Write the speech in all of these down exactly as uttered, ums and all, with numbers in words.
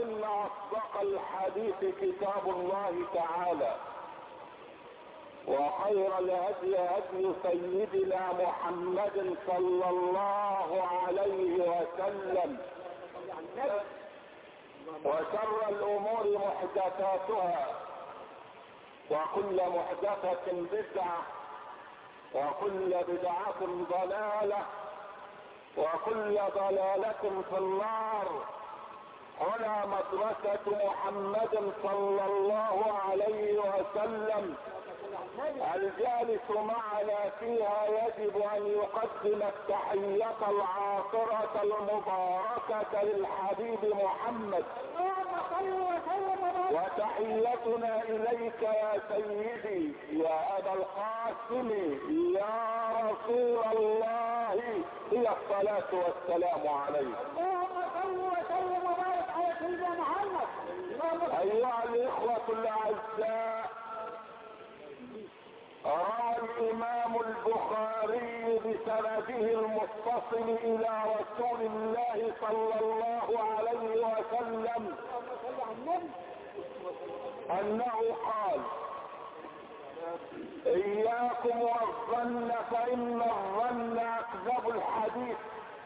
فإن أصدق الحديث كتاب الله تعالى، وخير الهدي هدي سيدنا محمد صلى الله عليه وسلم، وشر الأمور محدثاتها، وكل محدثة بدعة، وكل بدعة ضلالة، وكل ضلالة في النار. هنا مدرسة محمد صلى الله عليه وسلم، الجالس معنا فيها يجب ان يقدم التحية العاطرة المباركة للحبيب محمد، وتحيتنا اليك يا سيدي يا ابا القاسم يا رسول الله هي الصلاة والسلام عليك. ايها الاخوة الاعزاء، روى الامام البخاري بسنده المتصل الى رسول الله صلى الله عليه وسلم انه قال: اياكم والظن فان الظن اكذب الحديث،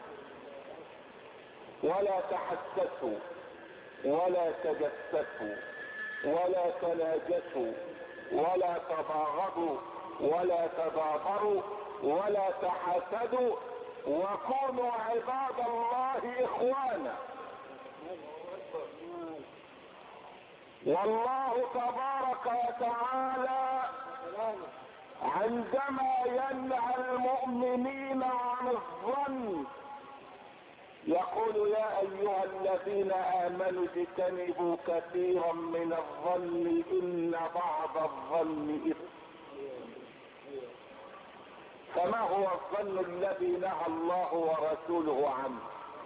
ولا تحسسوا ولا تجسسوا ولا تناجسوا ولا تباغضوا ولا تدابروا ولا تحاسدوا، وكونوا عباد الله اخوانا. والله تبارك وتعالى عندما ينهى المؤمنين عن الظن يقول: يا ايها الذين امنوا اجتنبوا كثيرا من الظن ان بعض الظن اثم. فما هو الظن الذي نهى الله ورسوله عنه؟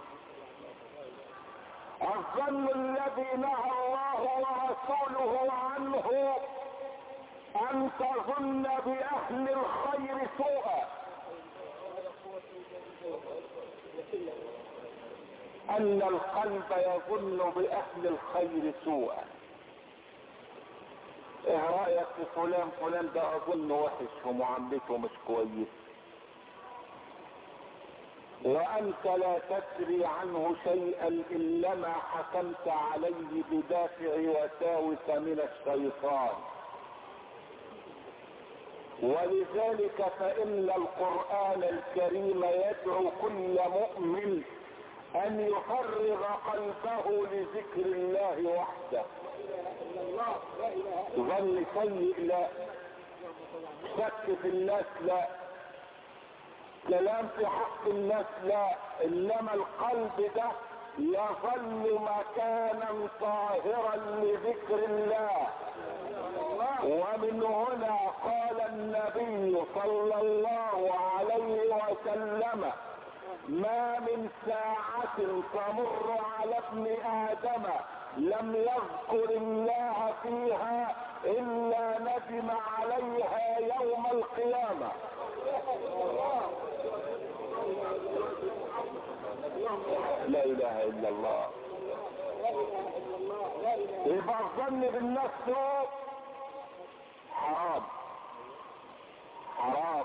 الظن الذي نهى الله ورسوله عنه ان تظن باهل الخير سوءا، ان القلب يظن باهل الخير سوءا. ايه رايك في فلان فلان ده اظن وحش ومعاملته مش كويس، وانت لا تدري عنه شيئا انما حكمت عليه بدافع وساوس من الشيطان. ولذلك فان القرآن الكريم يدعو كل مؤمن ان يفرغ قلبه لذكر الله وحده. ظن سيء لا، شك في الناس لا، كلام في حق الناس لا، انما القلب ده يظل مكانا طاهرا لذكر الله. ومن هنا قال النبي صلى الله عليه وسلم: ما من ساعة تمر على ابن آدم لم يذكر الله فيها إلا ندم عليها يوم القيامة. لا إله إلا الله. يبقى الظن بالنفس حرام حرام.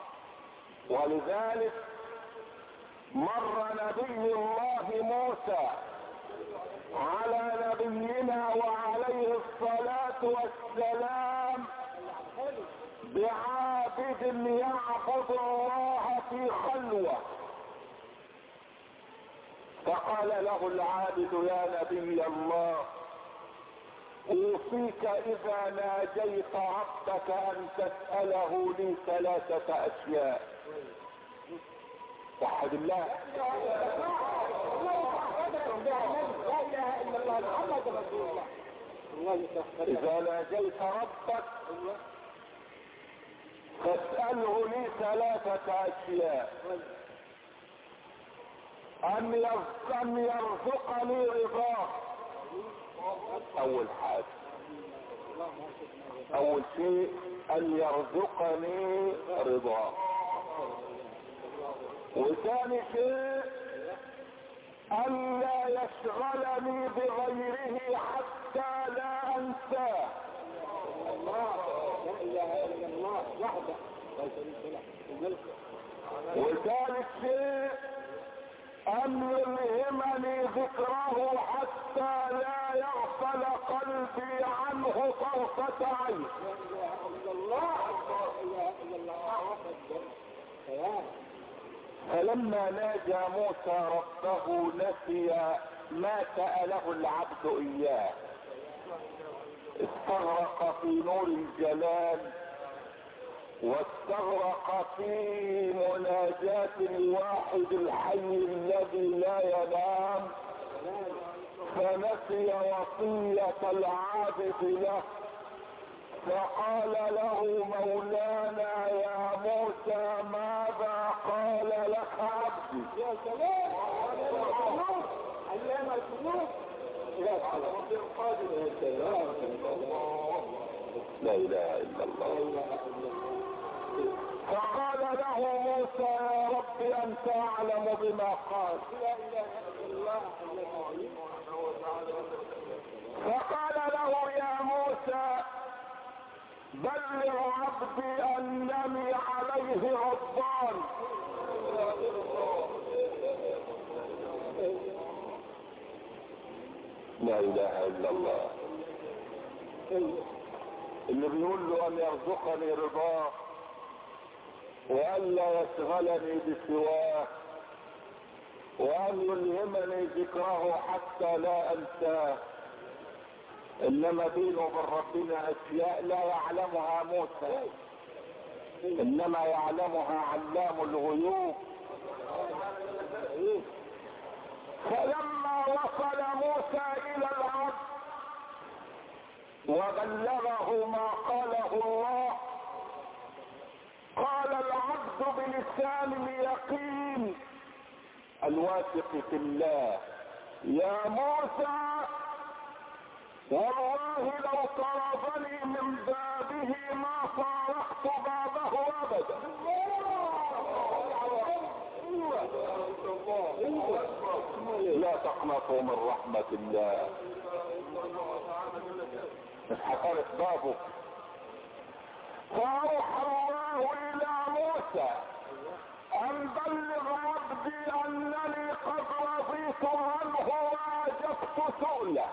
ولذلك مر نبي الله موسى على نبينا وعليه الصلاة والسلام بعابد يعبد الله في خلوة، فقال له العابد: يا نبي الله، اوصيك اذا ناجيت ربك ان تسأله لي ثلاثة اشياء. وحد الله. لا اله الا الله محمد رسول الله. اذا ناجيت ربك فاسأله لي ثلاثة اشياء: ان يرزقني رضاه. اول حاجة، اول شيء ان يرزقني رضاه. وثاني شيء ان لا يشغلني بغيره. حتى لا انساه. الله لا اله الا الله وحده. وثالث شيء ان يلهمني ذكره حتى لا يغفل قلبي عنه طرفة عين. فلما ناجى موسى ربه نسي ما سأله العبد اياه، استغرق في نور الجلال واستغرق في مناجاة الواحد الحي الذي لا ينام، فنسي وصية العابد له، فقال له مولانا يا موسى ماذا قال لك عبدي؟ يا سلام علام القلوب. لا اله الا الله. فقال له موسى يا رب انت اعلم بما قال. فقال له يا موسى بلغ عبدي انني عليه غضبان. لا اله الا الله. اللي بيقول له ان يرزقني رضاه وان لا يشغلني بسواه وان يلهمني ذكره حتى لا انساه، انما بينه وبين ربنا اشياء لا يعلمها موسى، انما يعلمها علام الغيوب. فلما وصل موسى الى العبد وبلغه ما قاله الله، قال العبد بلسان اليقين الواثق في الله يا موسى والله لو طردني من بابه ما فارقت بابه ابدا. لا تقنطوا من رحمة الله. اتحفرت بابه. فأوحى الله إلى موسى أن بلغ عبدي أنني قد رضيت عنه وأجبت سؤله.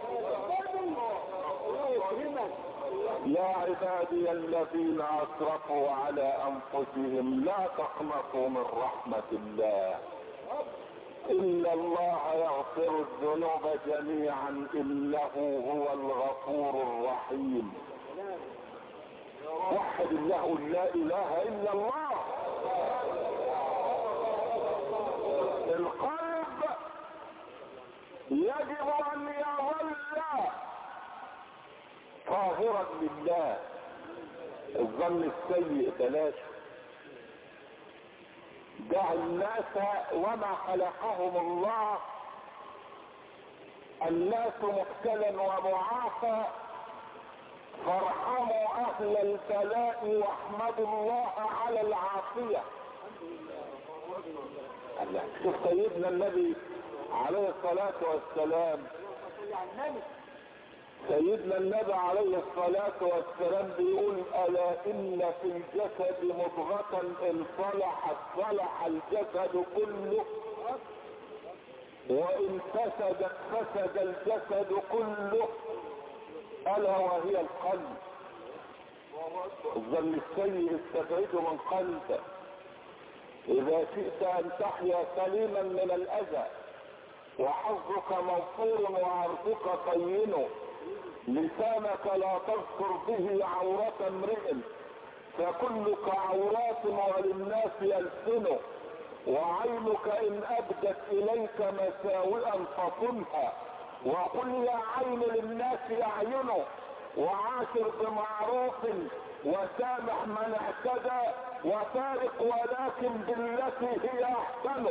يا عبادي الذين أسرفوا على أنفسهم لا تقنطوا من رحمة الله إن الله يغفر الذنوب جميعا إنه هو الغفور الرحيم. وحد الله لا إله إلا الله. القلب يجب أن يظل طاهرا لله. الظن السيء بلاش. دع الناس وما خلقهم الله الناس مبتلا ومعافى، فارحموا اهل البلاء واحمدوا الله على العافية. شوف سيدنا النبي عليه الصلاة والسلام، سيدنا النبي عليه الصلاة والسلام بيقول الا ان في الجسد مضغة ان صلحت صلح الجسد كله وان فسدت فسد الجسد كله الا وهي القلب. الظن السيء استبعده من قلبك. اذا شئت ان تحيا سليما من الاذى وحظك موفور وعرضك طين، لسانك لا تذكر به عورة امرئ فكلك عورات وللناس ألسن، وعينك ان ابدت اليك مساوئا فصنها وقل يا عين للناس اعينه، وعاشر بمعروف وسامح من اعتدى وفارق ولكن بالتي هي احسن.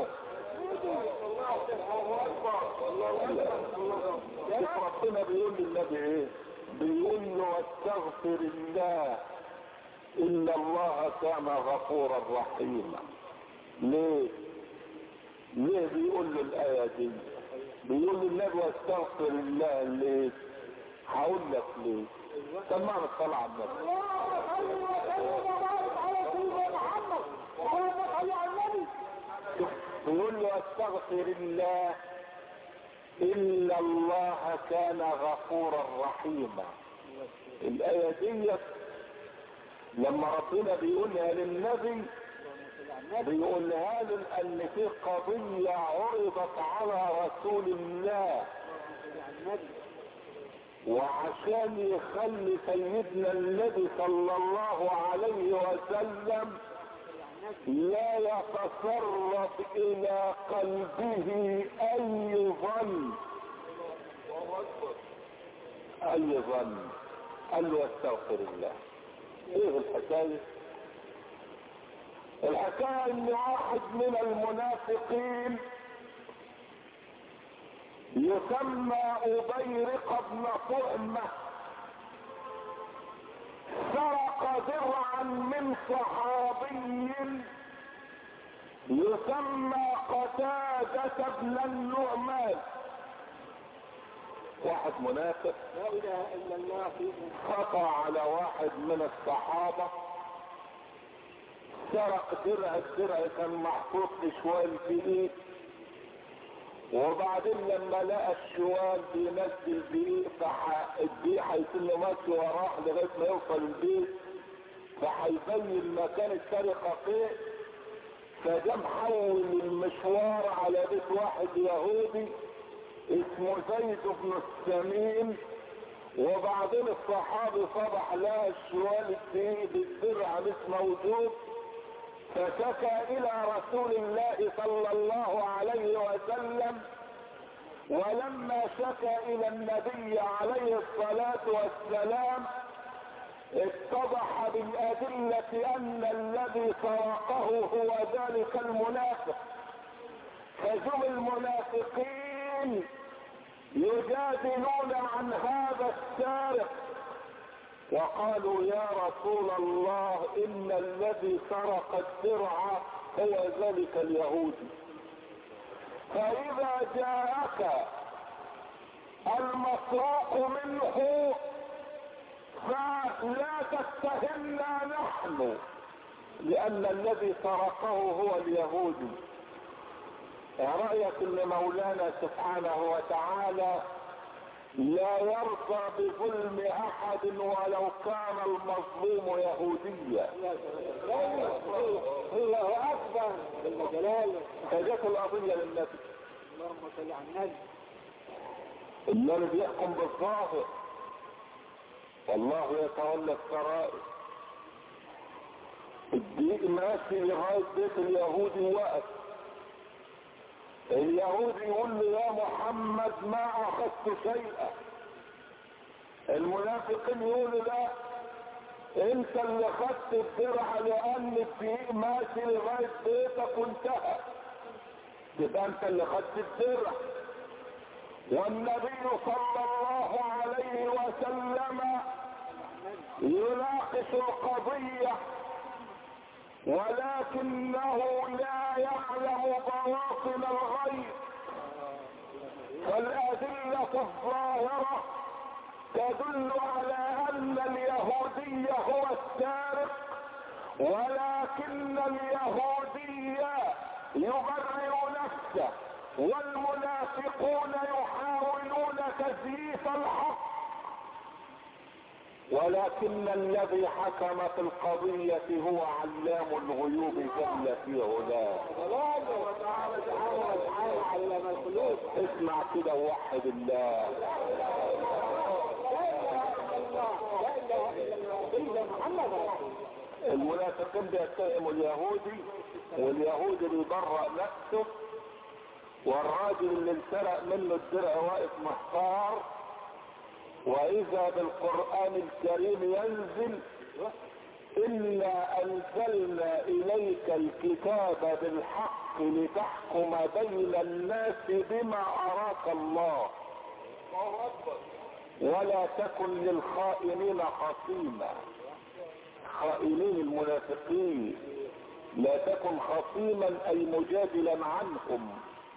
ربنا بيقول للنبي ايه؟ بيقول له واستغفر الله ان الله كان غفورا رحيما. ليه؟ ليه بيقول له الايه دي؟ بيقول للنبي واستغفر الله ليه؟ هقول لك ليه. سمعنا الصلاة على النبي. بيقول له استغفر الله إلا الله كان غفورا رحيما. الآية دي لما ربنا بيقولها للنبي بيقولها له لأن في قضية عرضت على رسول الله، وعشان يخلي سيدنا النبي صلى الله عليه وسلم لا يتسرب الى قلبه اي ظن اي ظن قال له استغفر الله. ايه الحكايه؟ الحكايه ان واحد من المنافقين يسمى أبيرق بن طعمة سرق درعا من صحابي يسمى قتادة بن النعمان. واحد منافق لا اله الا الله خطأ على واحد من الصحابة، سرق درع، الدرع كان محطوط شوال في ايد، وبعدين لما لقى الشوال بينزل بيه فالدقيق هيكون له ماشي وراه لغايه ما يوصل البيت، فهيبين مكان السرقه فين، فجا محول المشوار على بيت واحد يهودي اسمه زيد بن السمين. وبعدين الصحابي صبح لقى الشوال الدقيق بالدرع مش موجود، فشكى الى رسول الله صلى الله عليه وسلم، ولما شكى الى النبي عليه الصلاة والسلام اتضح بالادلة ان الذي سرقه هو ذلك المنافق. فجم المنافقين يجادلون عن هذا السارق وقالوا يا رسول الله ان الذي سرق الدرع هو ذلك اليهودي، فاذا جاءك المسروق منه فلا تتهمنا نحن لان الذي سرقه هو اليهودي. رأيك ان مولانا سبحانه وتعالى لا يرضى بظلم احد ولو كان المظلوم يهوديا. الله اكبر جل جلاله. فجت القضيه للنبي اللهم صل على النبي. النبي بيحكم بالظاهر والله يتولى السرائر. الدين ماشي لغايه بيت اليهودي وقف، اليهودي يقول له يا محمد ما اخذت شيئا، المنافقين يقولوا لا انت اللي خدت الدرع لان الدقيق ماشي لغايه بيتك وانتهى، يبقى انت اللي خدت الدرع. والنبي صلى الله عليه وسلم يناقش القضيه ولكنه لا يعلم بواطن الغيب، فالأدلة الظاهرة تدل على أن اليهودي هو السارق، ولكن اليهودي يبرئ نفسه والمنافقون يحاولون تزييف الحق، ولكن الذي حكم في القضية هو علام الغيوب جل في علاه. اسمع كده ووحد الله. المنافقين بيتهموا اليهودي واليهودي بيبرأ نفسه، والراجل اللي انسرق منه الدرع واقف محتار، واذا بالقرآن الكريم ينزل انا انزلنا اليك الكتاب بالحق لتحكم بين الناس بما اراك الله ولا تكن للخائنين خصيما. خائنين المنافقين لا تكن خصيما اي مجادلا عنهم،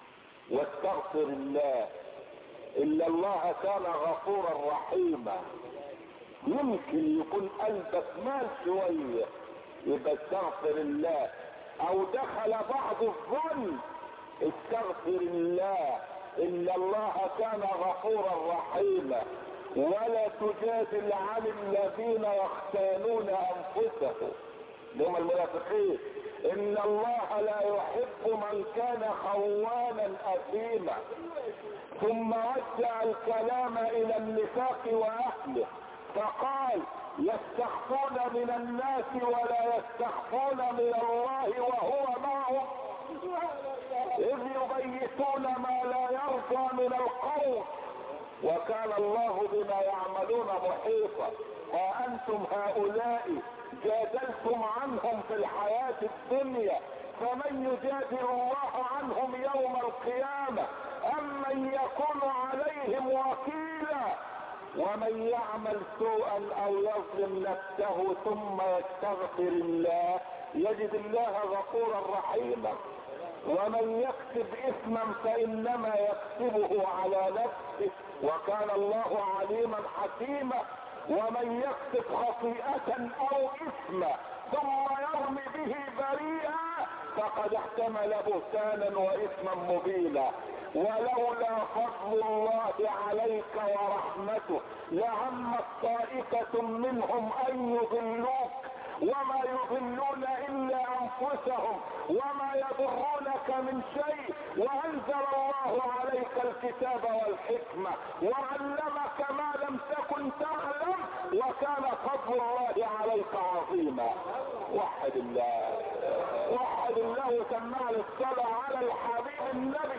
واستغفر الله. إلا الله كان غفورا رحيما. يمكن يكون قلبك مال شوية يبقى استغفر الله، او دخل بعض الظن استغفر الله. إلا الله كان غفورا رحيما. ولا تجادل عن الذين يختانون انفسهم، هم المنافقين. ان الله لا يحب من كان خوانا اثيما. ثم وجه الكلام الى النفاق واهله فقال يستخفون من الناس ولا يستخفون من الله وهو معهم اذ يبيتون ما لا يرضى من القول وكان الله بما يعملون محيطا. وانتم هؤلاء جادلتم عنهم في الحياة الدنيا فمن يجادل الله عنهم يوم القيامة ام من يكون عليهم وكيلا. ومن يعمل سوءا او يظلم نفسه ثم يستغفر الله يجد الله غفورا رحيما. ومن يكسب اثما فانما يكسبه على نفسه وكان الله عليما حكيما. ومن يكسب خطيئة او اثما ثم يرمي به بريئا فقد احتمل بهتانا واثما مبينا. ولولا فضل الله عليك ورحمته لهمت طائفة منهم ان يضلوك وما يضلون الا انفسهم وما يضرونك من شيء. وانزل الله عليك الكتاب والحكمة وعلمك ما لم تكن تعلم وكان فضل الله عليك عظيما. وحد الله وحد الله وسمع الصلاة على الحبيب النبي.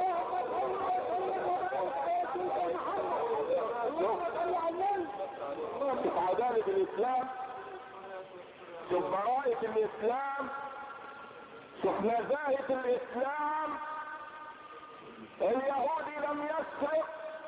شوف عدالة الاسلام، شوف براءة الاسلام، شوف نزاهة الاسلام. اليهودي لم يسرق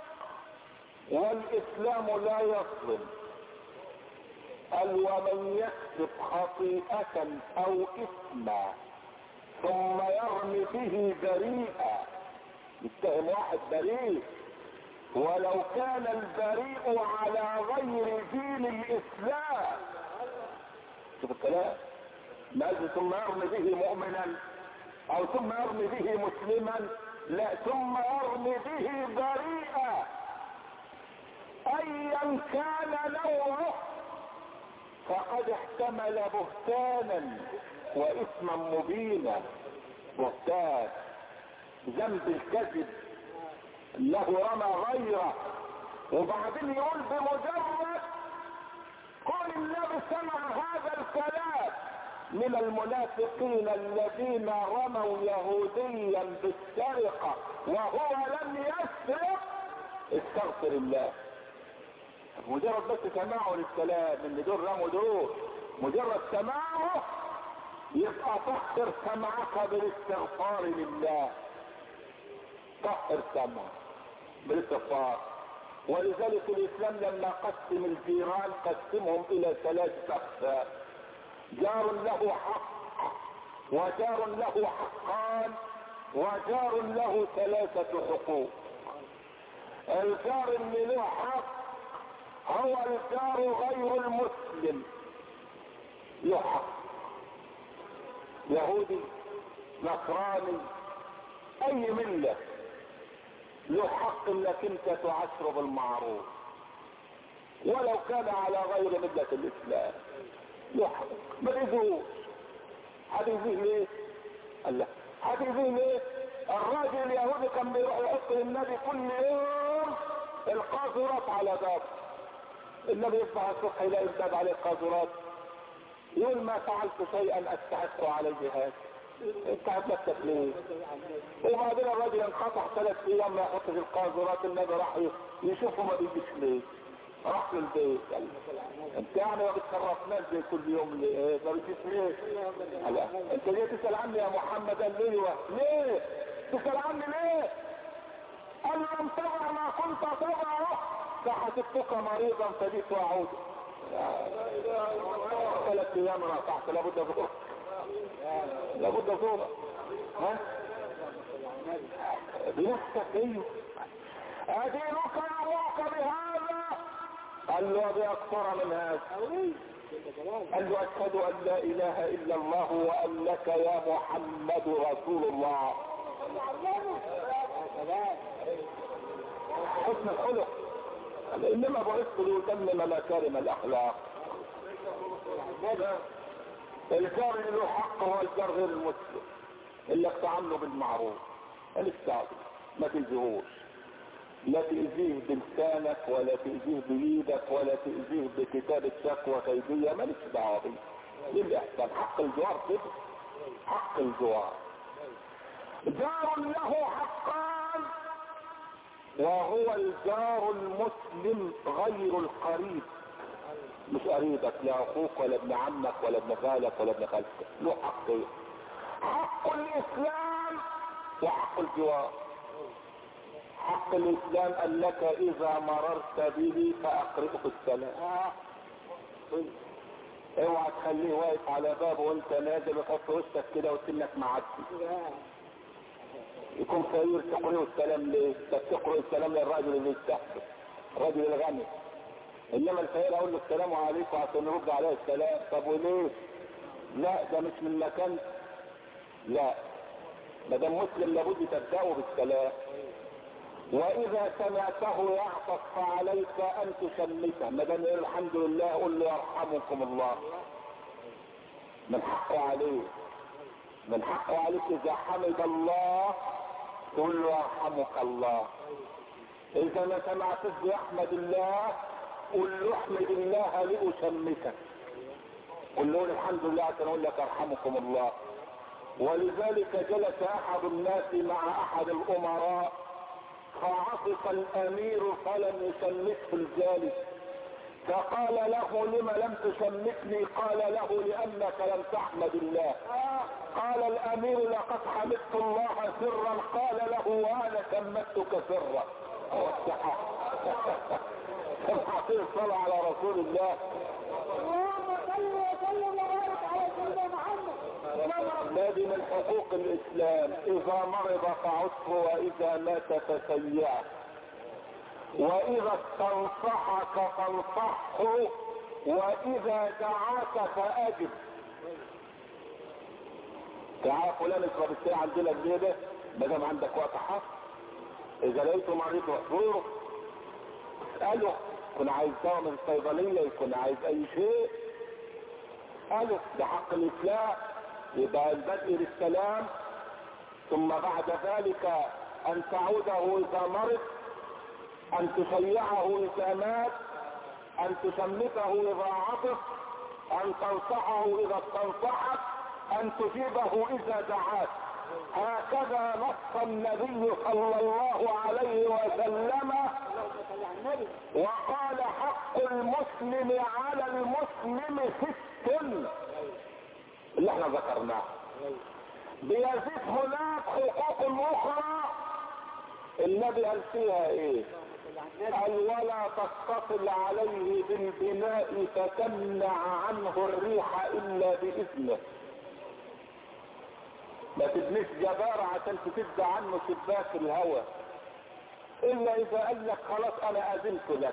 والاسلام لا يظلم. قال ومن يكسب خطيئة او اثما ثم يرمي به بريئا. يتهم واحد بريء ولو كان البريء على غير دين الاسلام. شوف الكلام، ما ثم يرمي به مؤمنا او ثم يرمي به مسلما، لا ثم يرمي به بريئا ايا كان نوعه فقد احتمل بهتانا واثما مبينا. بهتان ذنب الكذب له رمى غيره وبعدين يقول بمجرد كل النبي سمع هذا الكلام من المنافقين الذين رموا يهوديا بالسرقة وهو لم يسرق استغفر الله. مجرد بس سماعه للكلام ان دول رموا دول، مجرد سماعه يبقى طهر سمعك بالاستغفار لله. طهر سمعك بالاستغفار. ولذلك الاسلام لما قسم الجيران قسمهم الى ثلاث اقسام: جار له حق وجار له حقان وجار له ثلاثة حقوق. الجار اللي له حق هو الجار غير المسلم، له حق، يهودي نصراني اي ملة، له حق انك انت تعاشره بالمعروف ولو كان على غير ملة الاسلام. له حق ما تأذوش. هتأذيه ليه؟ قال لا هتأذيه ليه؟ الراجل اليهودي كان بيروح يحط للنبي كل يوم القاذورات على باب النبي. يصبح الصبح يلاقي الباب عليه قاذورات يقول ما فعلت شيئا استحق عليه هذا. انت هتلتف ليه؟ وبعدين الراجل انقطع ثلاث ايام ما يحط في القاذورات. النبي راح يشوفه ما بيجيش ليه؟ راح له البيت قال انت يعني ما بتشرفناش زي كل يوم ليه؟ ما بتجيش ليه؟ قال انت ليه تسال عني يا محمد؟ قال ليه؟ ليه تسال عني ليه؟ قال لم تضع ما كنت تضعه فحسبتك مريضا فجئت واعود. ثلاث ايام رفعت لابد ظهور، لابد ظهور. ها بنفسك ايه؟ ادينك ابوك بهذا؟ قال له باكثر من هذا. قال له اشهد ان لا اله الا الله وانك يا محمد رسول الله. حسن الخلق. انما بعثت لاتمم مكارم الاخلاق. الجار اللي له حق هو الجار غير المسلم اللي تعامله بالمعروف. الستعب ما تأذيهوش، لا تأذيه بلسانك ولا تأذيه بإيدك ولا تأذيه بكتابة شكوى كيدية، مالكش دعوة بيه. دي الإحسان. حق الجوار كده، حق الجوار. جار له حقان، وهو الجار المسلم غير القريب. مش قريبك، لا اخوك ولا ابن عمك ولا ابن خالك ولا ابن خالتك، له حقين: حق الاسلام وحق الجوار. حق الاسلام انك اذا مررت به فاقرئه السلام. اوعى تخليه واقف على بابه وانت نازل وتحط وشك كده وسنك معدي. يكون خير تقرئه السلام ليه؟ تقرئ السلام للراجل اللي يستحقر، الراجل الغني. انما الفقير اقول له السلام عليكم عشان يرد عليه السلام. طب وليه؟ لا ده مش من مكان. لا، ما دام مسلم لابد تبدأه بالسلام. واذا سمعته يعطف فعليك ان تشمته. ما دام الحمد لله قل له يرحمكم الله. من حقه عليه، من حقه عليك اذا حمد الله تقول له يرحمك الله. اذا ما سمعتش يحمد الله قل له احمد الله لأشمتك. قل له الحمد لله عشان اقول لك ارحمكم الله. ولذلك جلس احد الناس مع احد الامراء فعطف الامير فلم يشمته الجالس، فقال له لم لم تشمتني؟ قال له لانك لم تحمد الله. قال الامير لقد حمدت الله سرا. قال له وانا شمتك سرا. سمعتين الصلاة على رسول الله. اللهم صل وسلم وبارك على سيدنا محمد. الذي من حقوق الاسلام اذا مرض فعده واذا مات فسيئه، واذا استنصحك فانصحه، واذا دعاك فاجب. تعال فلان اشرب الشاي عندنا الليله ما دام عندك وقت حق. اذا لقيته مريض واحضره اساله، يكون عايز دواء من الصيدليه، يكون عايز اي شيء اساله. ده حق الاسلام. يبقى البدء بالسلام، ثم بعد ذلك ان تعوده اذا مرض، ان تشيعه اذا مات، ان تشمته اذا عطف، ان تنصحه اذا استنصحك، ان تجيبه اذا دعاك. هكذا نص النبي صلى الله عليه وسلم وقال حق المسلم على المسلم ست اللي احنا ذكرناه. بيزيد هناك حقوق اخرى النبي قال فيها ايه؟ قال ولا تتصل عليه بالبناء فتمنع عنه الريح الا باذنه. ما تبنيش جبارة عشان تسد عنه شباك الهواء الا اذا قال لك خلاص انا اذنت لك.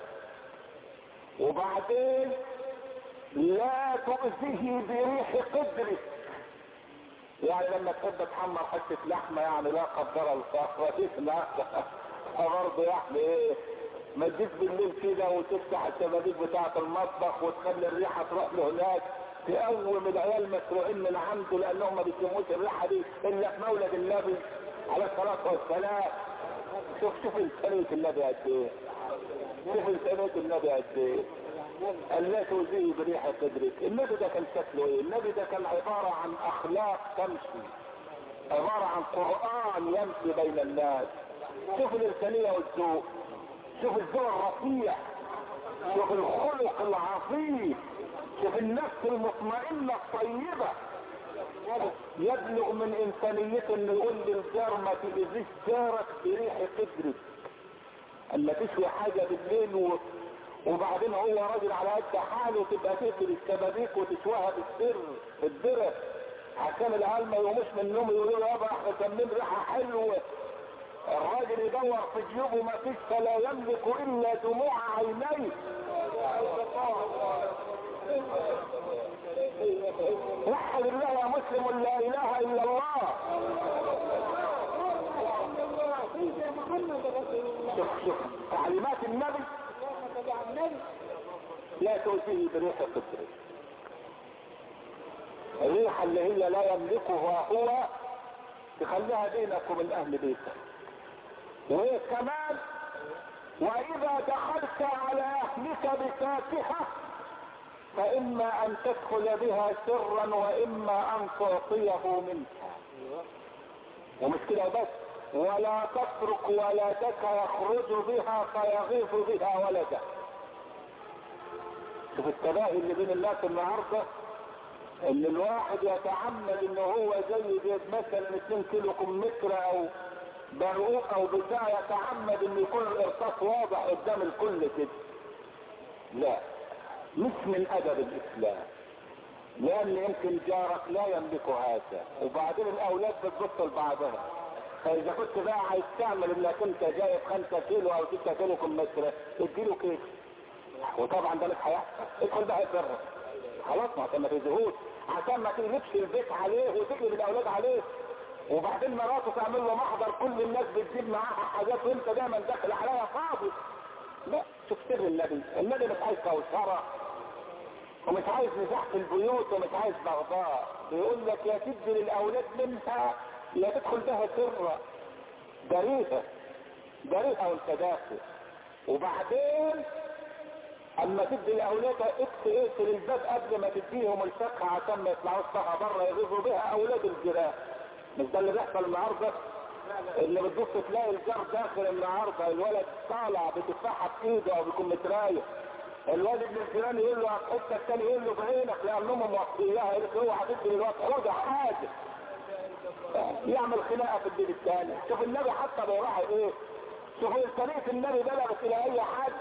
وبعدين لا تؤذيه بريح قدرك. يعني لما تحب تحمر حته لحمه يعني لا قدر الله فتسمع برضه يعني ايه، ما تجيش بالليل كده وتفتح الشبابيك بتاعه المطبخ وتخلي الريحه تروح له هناك، تقوم العيال مسروقين من عنده لانهم ما بيشموش الريحه دي الا في مولد النبي عليه الصلاه والسلام. شوف شوف انسانيه النبي قد ايه، شوف انسانيه النبي قد ايه. قال لا تؤذيه بريح قدرك. النبي ده كان شكله ايه؟ النبي ده كان عباره عن اخلاق تمشي، عباره عن قران يمشي بين الناس. شوف الانسانيه والذوق، شوف الذوق الرفيع، شوف الخلق العظيم، شوف النفس المطمئنه الطيبه. يبلغ من انسانيته انه يقول للجار ما تؤذيش جارك بريح قدرك. اما تشوي حاجه بالليل و... وبعدين هو راجل على قد حاله تبقى تقفل الشبابيك وتشويها بالسر بالدرة عشان العيال ما يقوموش من النوم يقولوا له يابا احنا شامين ريحه حلوه الراجل يدور في جيوبه ما فيش فلا يملك الا دموع عينيه. وحد الله يا مسلم، لا اله الا الله. شوف شوف تعليمات النبي، لا تؤذيه بريحة الطيب. الريحة اللي هي لا يملكها هو تخليها بينك وبين اهل بيتك. وكمان واذا دخلت على اهلك بفاكهة فاما ان تدخل بها سرا واما ان تعطيه منها. ومش كده بس، ولا تترك ولدك يخرج بها فيغيظ بها ولده. شوف التباهي اللي بين الناس النهارده، ان الواحد يتعمد ان هو زي مثلا اتنين كيلو كمثرى او برقوق او بتاع، يتعمد ان يكون الارصاص واضح قدام الكل كده. لا، مش من ادب الاسلام، لان يمكن جارك لا يملك هذا. وبعدين الاولاد بتبص لبعضها، فاذا كنت بقى عايز تعمل انك انت جايب خمسة كيلو او ستة كيلو كمثرى اديله كيس، وطبعا ده مش هيحصل. ادخل بقى يتجرب خلاص، ما عشان ما تزهوش، عشان ما تقلبش البيت عليه وتقلب الاولاد عليه، وبعدين مراته تعمل له محضر كل الناس بتجيب معاها حاجات وانت دايما داخل عليها فاضي. لا، شوف سر النبي. النبي مش عايز كوثره ومش عايز نزاح في البيوت ومش عايز بغضاء. بيقول لك يا تدي للاولاد منها يا تدخل بها سرا، بريئه بريئه وانت داخل. وبعدين اما تدي الاولاد اقفل الباب قبل ما تديهم الفاكهه عشان ما يطلعوش بقى بره يغيظوا بها اولاد الجيران. مش ده اللي بيحصل النهارده؟ اللي بتبص تلاقي الجار داخل النهارده الولد طالع بتفاحه في ايده او بكمثريه، الواد ابن الجيران يقول له هتحط الثاني يقول له بعينك لانهم موصياها، يقول له اوعى تدي للواد حوده حاجه، يعمل خناقه في البيت الثاني. شوف النبي حتى بيراعي ايه، شوف طريقه النبي بلغت الى اي حد.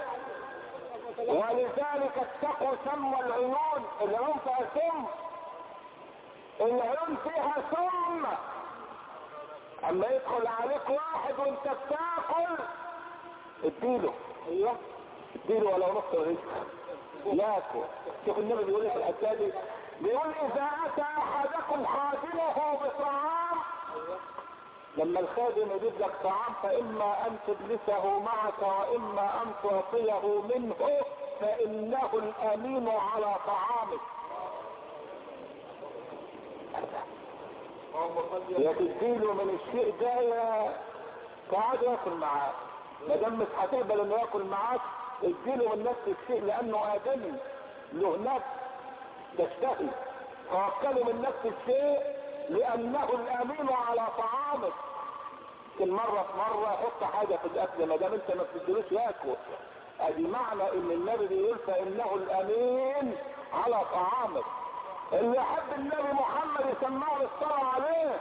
ولذلك اتقوا سم العيون، العيون فيها سم، العيون فيها سم. اما يدخل عليك واحد وانت بتاكل اديله، ايوه اديله ولو نص رزق ياكل. شوف النبي بيقول في الحته دي، بيقول اذا اتى احدكم خادمه بطعام، لما الخادم يجيب لك طعام فاما ان تجلسه معك واما ان تعطيه منه فانه الامين على طعامك. يا تديله من الشيء ده يا تقعد ياكل معاك، ما دام مش هتقبل انه ياكل معاك اديله من نفس الشيء لانه ادمي له نفس تشتهي، فوكله من نفس الشيء لانه الامين على طعامك. كل مرة في مرة حط حاجة في الاكل ما دام انت ما بتديلوش ياكل. ادي معنى ان النبي بيقول فانه الامين على طعامك. اللي يحب النبي محمد يسمعه الصلاة عليه.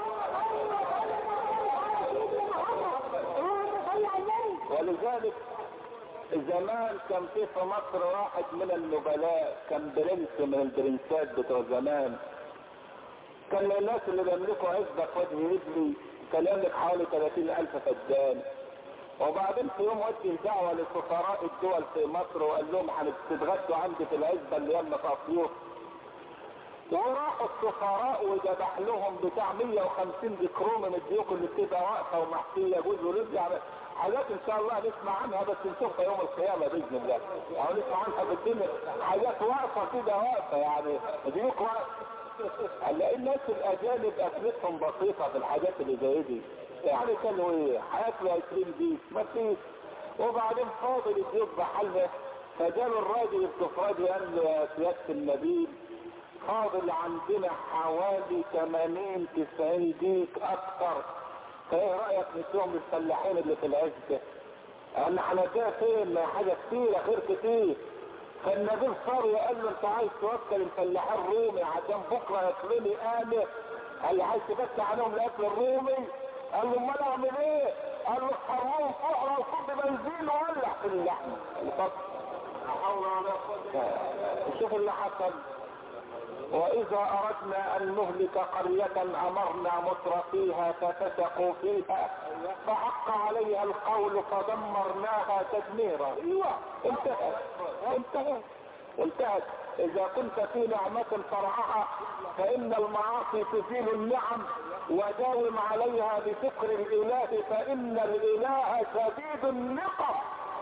ولذلك زمان كان في في مصر واحد من النبلاء، كان برنس من البرنسات بتوع زمان، كان الناس اللي بيملكوا عزبة في وجه رجلي، كان يملك حوالي ثلاثين ألف فدان. وبعدين في يوم وجه دعوة لسفراء الدول في مصر وقال لهم هتتغدوا عندي في العزبة اللي يملك أسيوط. وراحوا السفراء وذبح لهم بتاع مية وخمسين ذكروم من الديوك اللي بتبقى واقفه ومحشيه جوز ورجع، حاجات ان شاء الله نسمع عنها بس نشوفها يوم القيامه باذن الله، او نسمع عنها في الدنيا، حاجات واقفه كده واقفه يعني ديوك واقفه. هنلاقي الناس الاجانب اكلتهم بسيطه في الحاجات اللي زي دي، يعني كانوا ايه هياكلوا عشرين ديك ما فيش. وبعدين فاضل الديوك بحالها، فجاب الراجل السفراجي قال له يا سياده النبي فاضل عندنا حوالي ثمانين تسعين ديك اكثر، فايه رايك نسيهم الفلاحين اللي في العزبه؟ قال هنجاه فين؟ حاجه كتيره خير كتير. فالنبي صار وقال له انت عايز توكل الفلاحين الرومي عشان بكره ياكلوا لي انا؟ قال له عايز تبكي عليهم الاكل الرومي؟ قال له امال اعمل ايه؟ قال له حرام فقره وصب بنزين وولع في اللحمه. شوف اللي حصل، واذا اردنا ان نهلك قرية امرنا مترفيها ففسقوا فيها فحق عليها القول فدمرناها تدميرا. ايوه انتهت انتهت انتهت. اذا كنت في نعمة فرعها فان المعاصي تزيل النعم، وداوم عليها بفكر الاله فان الاله شديد النقم.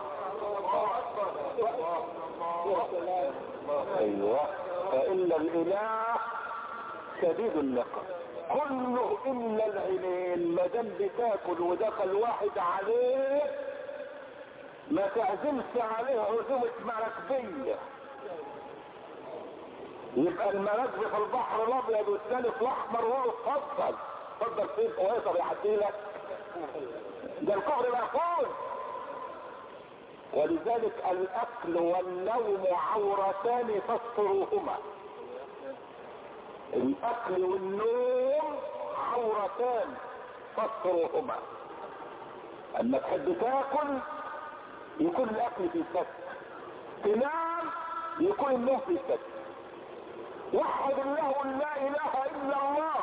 ايوه فان الاله شديد النقم. كله الا العينين، ما دام بتاكل ودخل واحد عليه ما تعزمش عليه عزومة مراكبية. يبقى المراكب في البحر الابيض والثاني في الاحمر، وهو اتفضل اتفضل فين ويقدر يعدي لك؟ ده الكفر مقفول. ولذلك الاكل والنوم عورتان فاستروهما. الاكل والنوم عورتان فاستروهما. اما تحب تاكل يكون الاكل في ستر، تنام يكون النوم في ستر. وحد الله لا اله الا الله.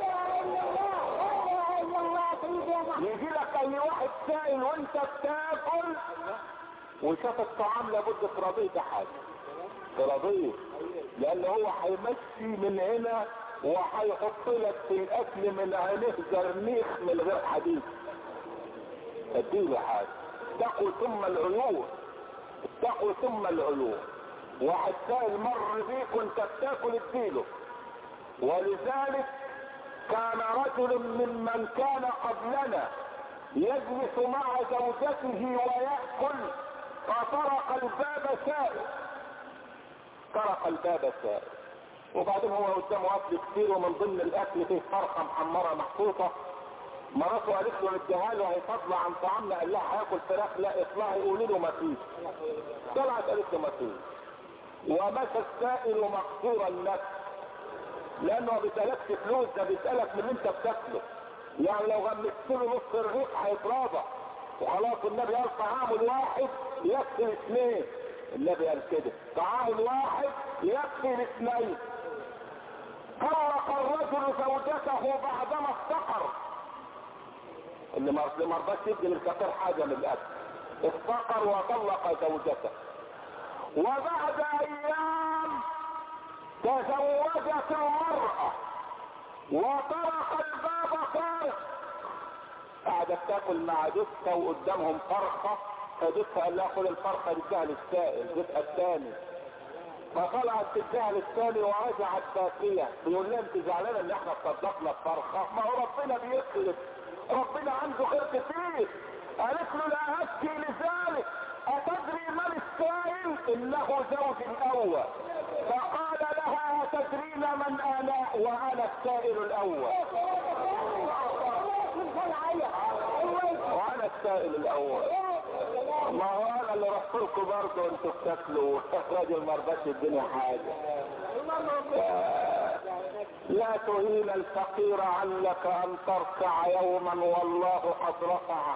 يجي لك اي واحد سائل وانت بتاكل وشاف الطعام لابد تراضيه بحاجه، تراضيه، لان هو هيمشي من هنا وهيحط لك في الاكل من عينيه زرنيخ من غير حديد. اديله حاجه. اتقوا ثم العيون، اتقوا ثم العيون. واحد سائل مر بيك وانت بتاكل اديله. ولذلك كان رجل ممن كان قبلنا يجلس مع زوجته ويأكل فطرق الباب سائل، طرق الباب سائل، وبعدين هو قدامه اكل كتير ومن ضمن الاكل فيه فرخه محمره محطوطه. مراته قالت له اديها له هيفضل عن طعامنا، قال لها هياكل فراخ، لا اطلعي قولي له ما فيش. طلعت قالت له ما فيش. ومشى السائل مكسور النفس، لانه ما بيسالكش فلوس، ده بيسالك من اللي انت بتاكله. يعني لو غمست له نص الرغيف هيتراضى وخلاص. النبي قال طعام الواحد يكفي الاثنين. النبي قال كده طعام الواحد يكفي الاثنين. طلق الرجل زوجته بعدما افتقر. اللي ما رضاش يدي للفقير حاجه من الاكل افتقر وطلق زوجته. وبعد ايام تزوجت المرأة وطرق الباب طارق. قعدت تاكل مع جثة وقدامهم فرخة، فجثة قال لها خد الفرخة اديها للسائل، جثة الثاني. فطلعت تديها للثاني ورجعت باكية. بيقول لها انت زعلانة ان احنا صدقنا الفرخة؟ ما هو ربنا بيخلف، ربنا عنده خير كتير. قالت له لا ابكي لذلك، اتدري من السائل؟ انه زوجي الاول. فقال لها اتدرين من انا؟ وانا السائل الاول. وانا السائل الاول. ما هو انا اللي رحت لكم برضه انتوا بتاكلوا راجل ما رضاش يديني حاجه. لا تهين الفقير علك ان تركع يوما والله قد رفعه.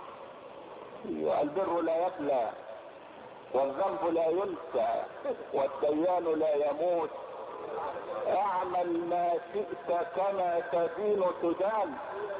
البر لا يبلى والذنب لا ينسى والديان لا يموت. اعمل ما شئت كما تدين تدان.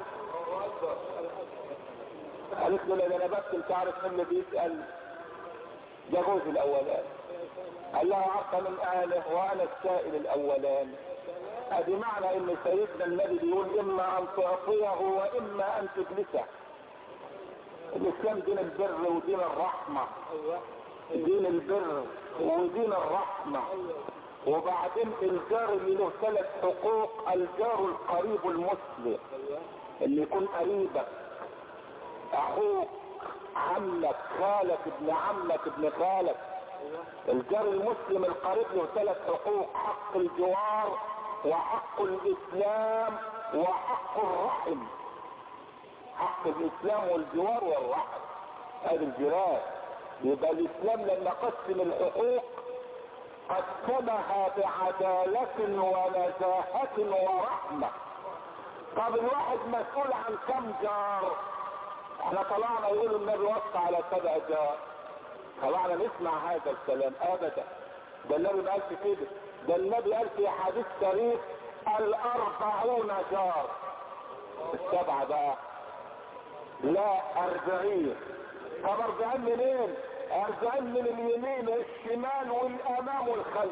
قالت له لا انا بس انت عارف مين اللي بيسال؟ ده جوزي الاولاني. قال لها عارفه من اهله وانا السائل الاولاني. ادي معنى ان سيدنا النبي بيقول اما ان تعطيه واما ان تجلسه. الاسلام دين البر ودين الرحمه، دين البر ودين الرحمه. وبعدين الجار اللي له ثلاث حقوق: الجار القريب المسلم اللي يكون قريبك، اخوك، عمك، خالك، ابن عمك، ابن خالك. الجار المسلم القريب له ثلاث حقوق: حق الجوار وحق الاسلام وحق الرحم. حق الاسلام والجوار والرحم هذه الجيران. يبقى الاسلام لما قسم الحقوق قسمها بعدالة ونزاهة ورحمة. طب الواحد مسؤول عن كم جار؟ احنا طلعنا يقول النبي وصى على سبع جار، طلعنا نسمع هذا الكلام؟ ابدا، ده النبي ما قالش كده. ده النبي قال في حديث شريف الاربعون جار. السبعة بقى لا اربعين. طب اربعين منين؟ اربعين من اليمين والشمال والامام والخلف،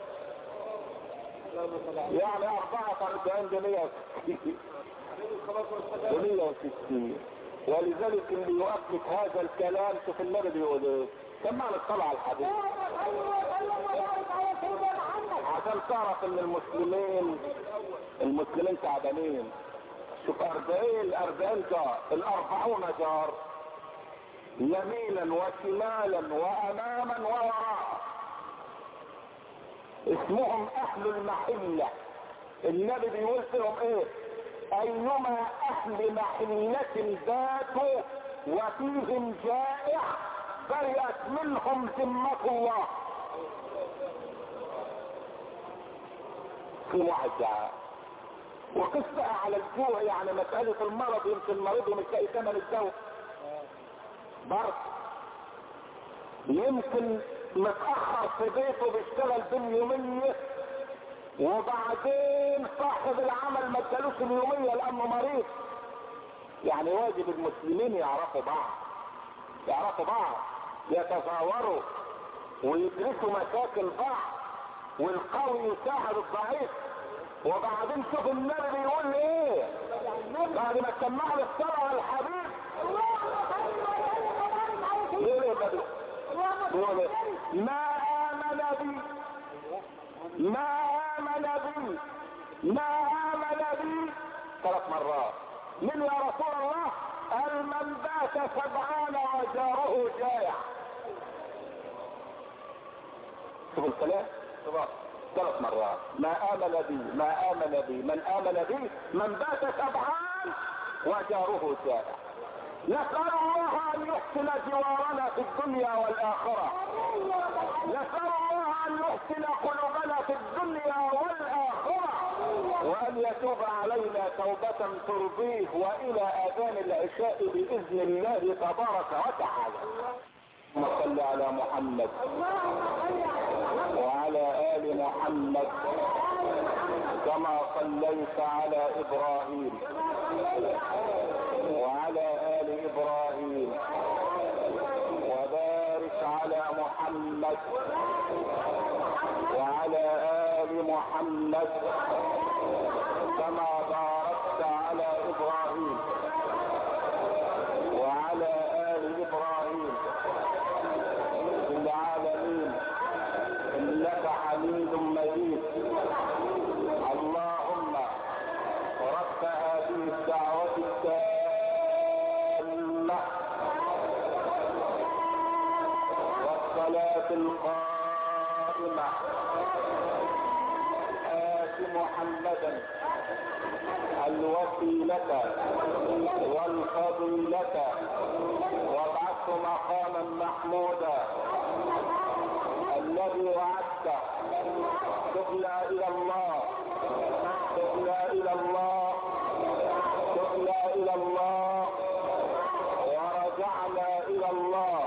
يعني اربعة اربعين بمية وستين. ولذلك اللي يؤكد هذا الكلام شوف النبي بيقول ايه. سمعنا الصلاة على الحديث عشان تعرف ان المسلمين المسلمين تعبانين. شوف اربعين اربعين جار، الاربعون جار يمينا وشمالا واماما ووراء، اسمهم اهل المحلة. النبي بيقول لهم ايه؟ ايما اهل محلة باتوا وفيهم جائع برئت منهم ذمة الله. في واحد جاء وقصة على الجوع، يعني مسألة المرض، يمكن مريض ومش لاقي ثمن الدواء برضه، يمكن متأخر في بيته بيشتغل باليومية وبعدين صاحب العمل ما ادالوش اليومية لانه مريض. يعني واجب المسلمين يعرفوا بعض، يعرفوا بعض، يتزاوروا ويدرسوا مشاكل بعض، والقوي يساعد الضعيف. وبعدين شوف النبي بيقول ايه بعد ما سمعنا الصلاة على الحبيب. يقول ايه النبي؟ يقول ايه؟ ما آمن بي ما آمن بي ما آمن بي ثلاث مرات. من يا رسول الله؟ قال من بات سبعان وجاره جائع. شوف الكلام ثلاث مرات. ما آمن بي ما آمن بي من آمن بي من بات سبعان وجاره جائع. نسأل الله أن يحسن جوارنا في الدنيا والآخرة. نسأل الله أن يحسن قلوبنا في الدنيا والآخرة، وأن يتوب علينا توبة ترضيه، وإلى آذان العشاء بإذن الله تبارك وتعالى. اللهم صل على محمد وعلى آل محمد كما صليت على إبراهيم وعلى آل إبراهيم، وبارك على محمد وعلى آل محمد كما باركت على إبراهيم وعلى آل إبراهيم في العالمين إنك حميد مجيد. اللهم رب هذه الدعوة التامة والصلاة القائمة آت محمدا الوسيلة والفضيلة وابعثه مقاما محمودا الذي وعدته. تبنا إلى الله تبنا إلى الله تبنا إلى الله ورجعنا إلى الله،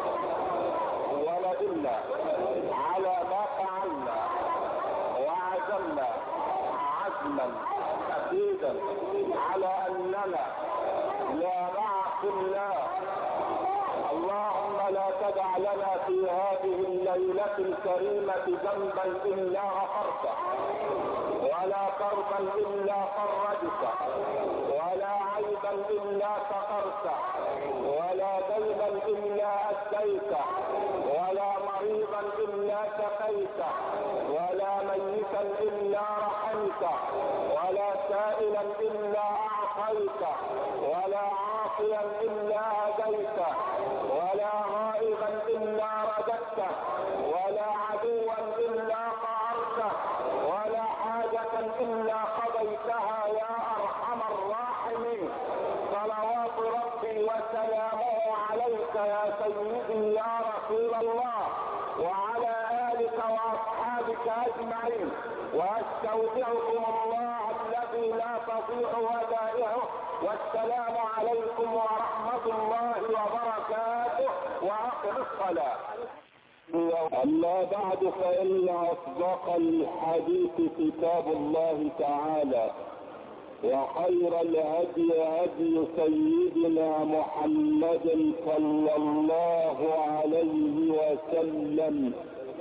وندمنا على ما فعلنا وعزمنا عزما أكيدا على أننا لا نعصي الله. اللهم لا تدع لنا في هذه الليلة الكريمة ذنبا إلا غفرته، ولا كربا إلا فرجته، ولا عيبا إلا سترته، ولا دينا إلا أديته، ولا مريضا إلا شفيته، ولا ميتا إلا رحمته، ولا سائلا إلا أعطيته، ولا عاصيا إلا هديته، ولا غائبا إلا رددته، ولا عدوا إلا قهرته، ولا حاجة إلا قضيتها يا أرحم الراحمين. صلوات ربي وسلامه عليك يا سيدي يا رسول الله، وعلى آلك وأصحابك أجمعين. وأستودعكم الله الذي لا تضيع ودائعه، والسلام عليكم ورحمة الله وبركاته، وأقم الصلاة. أما بعد، فإن أصدق الحديث كتاب الله تعالى، وخير الهدي هدي سيدنا محمد صلى الله عليه وسلم،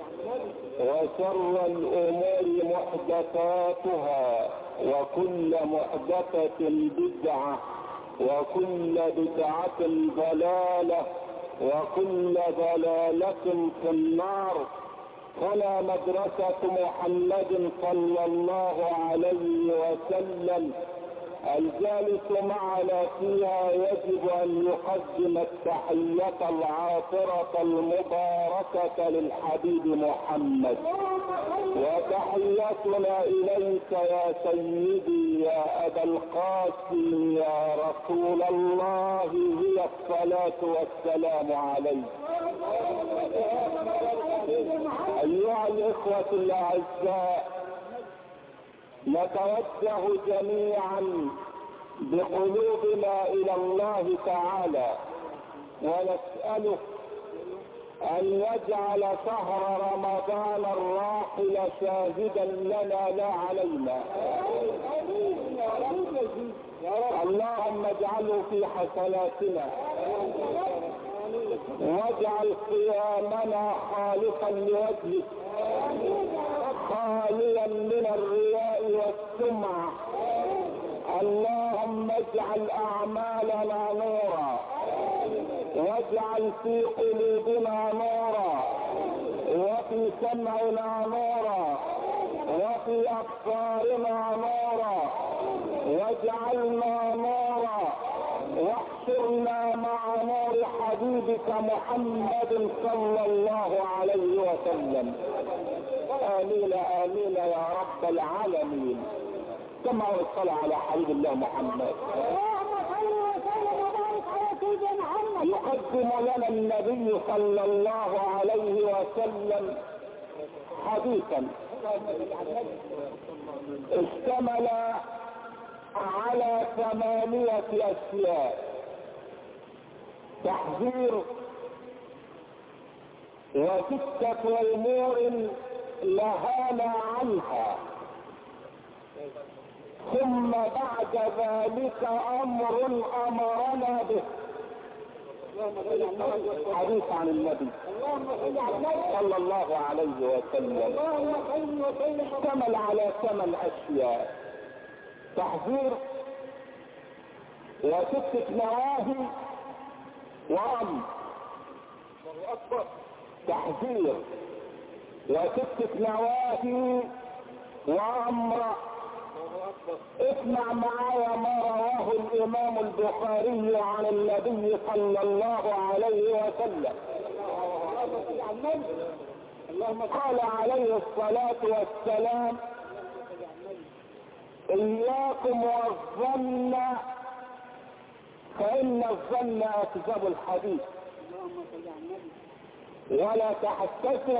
وشر الأمور محدثاتها، وكل محدثة بدعة، وكل بدعة ضلالة، وكل ضلالة في النار. هنا مدرسة محمد صلى الله عليه وسلم، الجالس معنا فيها يجب أن يقدم التحية العاطرة المباركة للحبيب محمد، وتحيتنا إليك يا سيدي يا أبا القاسم يا رسول الله، هي الصلاة والسلام عليك. أيها الإخوة الأعزاء، نتوجه جميعا بقلوبنا إلى الله تعالى، ونسأله أن يجعل شهر رمضان الراحل شاهدا لنا لا علينا. اللهم اجعله في حسناتنا، واجعل صيامنا خالصا لوجهك، خاليا من الرياء والسمعة. اللهم اجعل اعمالنا نورا، واجعل في قلوبنا نورا، وفي سمعنا نورا، وفي ابصارنا نورا، واجعلنا نورا، واحشرنا مع نور حبيبك محمد صلى الله عليه وسلم. آمين آمين يا رب العالمين. كما الصلاة على حبيب الله محمد. يقدم لنا النبي صلى الله عليه وسلم حديثا اشتمل على ثمانية أشياء: تحذير، وستة أمور نهانا عنها، ثم بعد ذلك أمر أمرنا به. حديث عن النبي صلى الله عليه وسلم اشتمل على ثمان أشياء: تحذير، وستة نواهي، وأمر. تحذير وستة نواهي وأمر. اسمع معايا ما رواه الإمام البخاري عن النبي صلى الله عليه وسلم. قال عليه الصلاة والسلام: إياكم والظن، فإن الظن أكذب الحديث، ولا تحسسوا،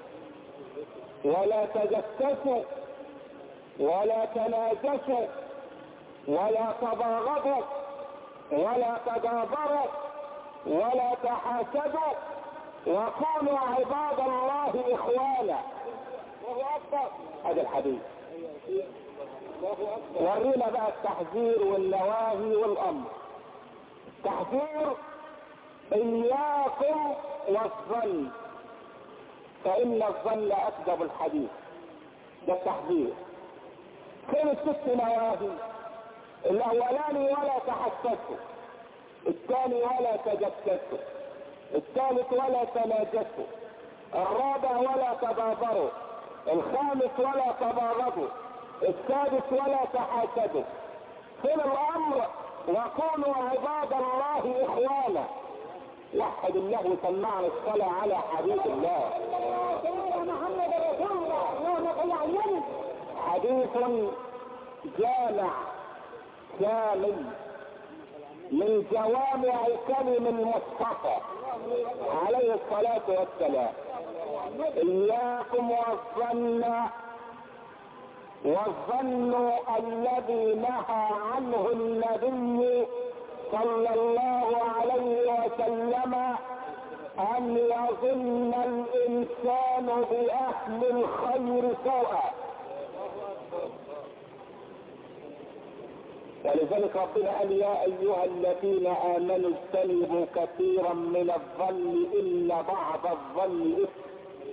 ولا تجسسوا، ولا تناجشوا، ولا تباغضوا، ولا تدابروا، ولا تحاسدوا، وكونوا عباد الله إخوانا. هذا الحديث. ورينا بقى التحذير والنواهي والأمر. تحذير: إياكم والظن، فإن الظن أكذب الحديث. ده التحذير. فين الست نواهي؟ الأولاني ولا تحسسوا، الثاني ولا تجسسوا، الثالث ولا تناجسوا، الرابع ولا تبابروا، الخامس ولا تباغضوا، السادس ولا تحاسدوا. فين الأمر؟ وكونوا عباد الله إخوانا. وحد الله وسمعنا الصلاة على حبيب الله. حديث جامع كامل من جوامع كلم المصطفى عليه الصلاة والسلام. إياكم والظن، والظن الذي نهى عنه النبي صلى الله عليه وسلم أن يظن الإنسان بأهل الخير سوءا. ولذلك ربنا قال يا أيها الذين آمنوا اجتنبوا كثيرا من الظن إلا بعض الظن إثم.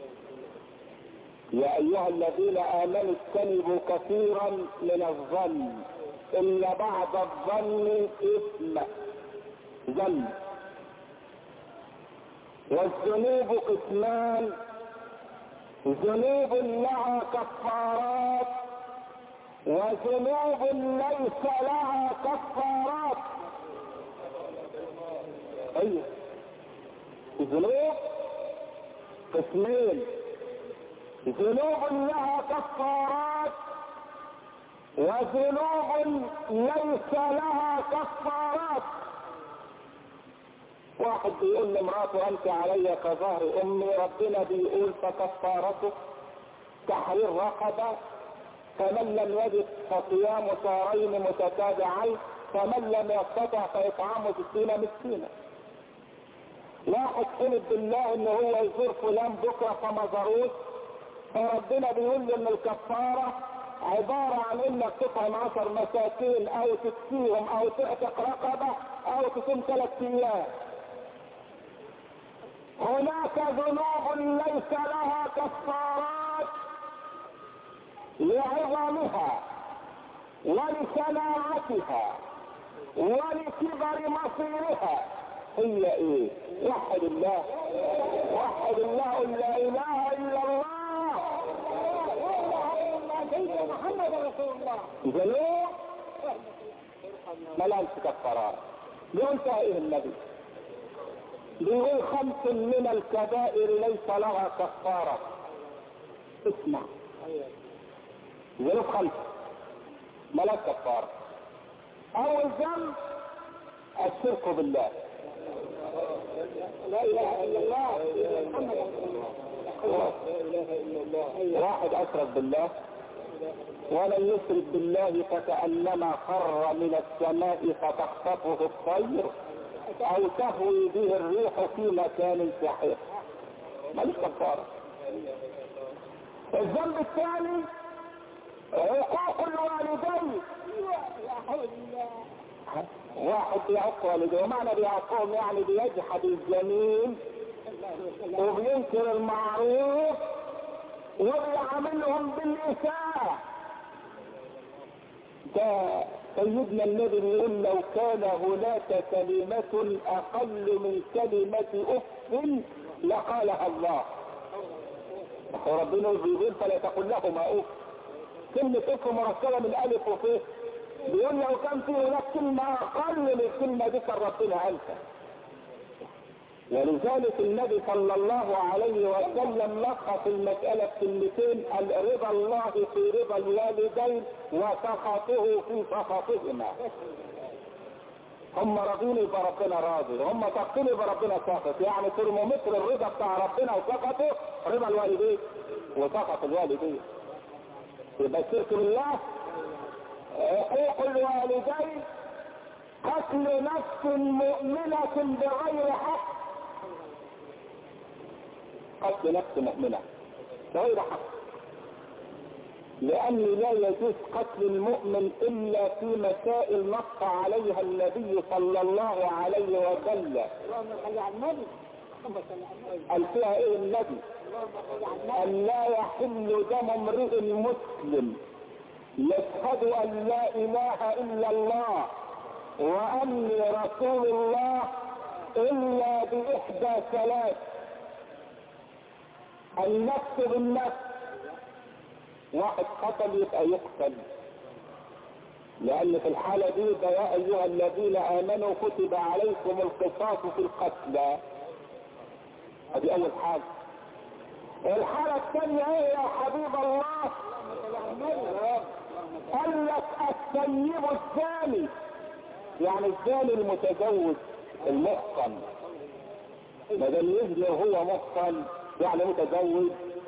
يا أيها الذين آمنوا اجتنبوا كثيرا من الظن إلا بعض الظن إثم ذنب. والذنوب قسمان، ذنوب لها كفارات وذنوب ليس لها كفارات. ايوه ذنوب قسمين، ذنوب لها كفارات وذنوب ليس لها كفارات. واحد بيقول لمراته انت علي كظهر امي، ربنا بيقول فكفارته تحرير رقبه، فمن لم يجد فصيام شهرين متتابعين، فمن لم يستطع فاطعام ستين مسكينا. واحد حلف بالله ان هو يزور فلان بكره فما زاروش، فربنا بيقول له ان الكفاره عباره عن انك تطعم عشر مساكين او تكسيهم او تعتق رقبه او تصوم ثلاث ايام. هناك ذنوب ليس لها كفارات لعظمها ولشناعتها ولكبر مصيرها. هي ايه؟ وحد الله، وحد الله، لا اله الا الله، محمد رسول الله. ذنوب ملهاش كفارات. يقول ايه النبي؟ بيقول خمس من الكبائر ليس لها كفاره. اسمع، ذنوب خمسه ملهاش كفاره. اول ذنب الشرك بالله، لا اله الا الله محمد رسول الله. لا اله الا الله. واحد اشرك بالله ولن يشرك بالله فكأنما خر من السماء فتخطفه الطير او تهوي به الريح في مكان سحيق. ماليش كفاره. الذنب الثاني عقوق الوالدين. واحد بيعق والديه، ومعنى بيعقهم يعني بيجحد الجميل وبينكر المعروف وبيعاملهم بالإساءة. ده سيدنا النبي بيقول لو كان هناك كلمة أقل من كلمة أف لقالها الله. وربنا بيقول فلا تقل لهما أف. كلمة أف مركبة من ألف وف. بيقول لو كان في هناك كلمة أقل من الكلمة دي كان ربنا قالها. ولذلك النبي صلى الله عليه وسلم لخص المسألة كلمتين: رضا الله في رضا الوالدين وسخطه في سخطهما. هم راضين يبقى ربنا راضي، هم ساخطين يبقى ربنا ساخط. يعني ترمومتر الرضا بتاع ربنا وسخطه رضا الوالدين وسخط الوالدين. يبقى الشرك بالله، حقوق الوالدين، قتل نفس مؤمنة بغير حق. قتل نفس مؤمنة بغير حق، لأن لا يجوز قتل المؤمن إلا في مسائل نص عليها النبي صلى الله عليه وسلم. قال فيها ايه النبي؟ أن لا يحل دم امرئ مسلم يشهد أن لا إله إلا الله وأني رسول الله إلا بإحدى ثلاث: النفس بالنفس. واحد قتل يبقى يقتل، لأن في الحالة دي يا أيها الذين آمنوا كتب عليكم القصاص في القتلى. هذه أول حاجة. الحالة الثانية ايه يا حبيب الله؟ قال لك السيب الثاني، يعني الثاني المتزوج المحصن. ما دام يزني وهو محصن يعني متزوج،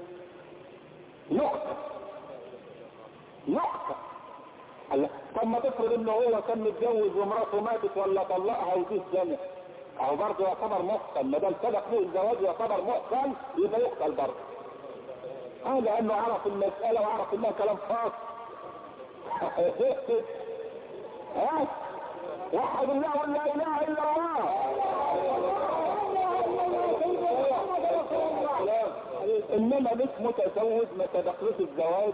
يقتل يقتل. طب ما تفرض انه هو كان متجوز ومراته ماتت ولا طلقها وجه زنا، اهو برضه يعتبر محسن، ما دام سبق له الزواج يعتبر محسن يبقى يقتل برضه. اه لانه عرف المساله وعرف انها كلام خاص. ها وحد الله ولا اله الا الله. انما مش متزوج ما سبقلوش الزواج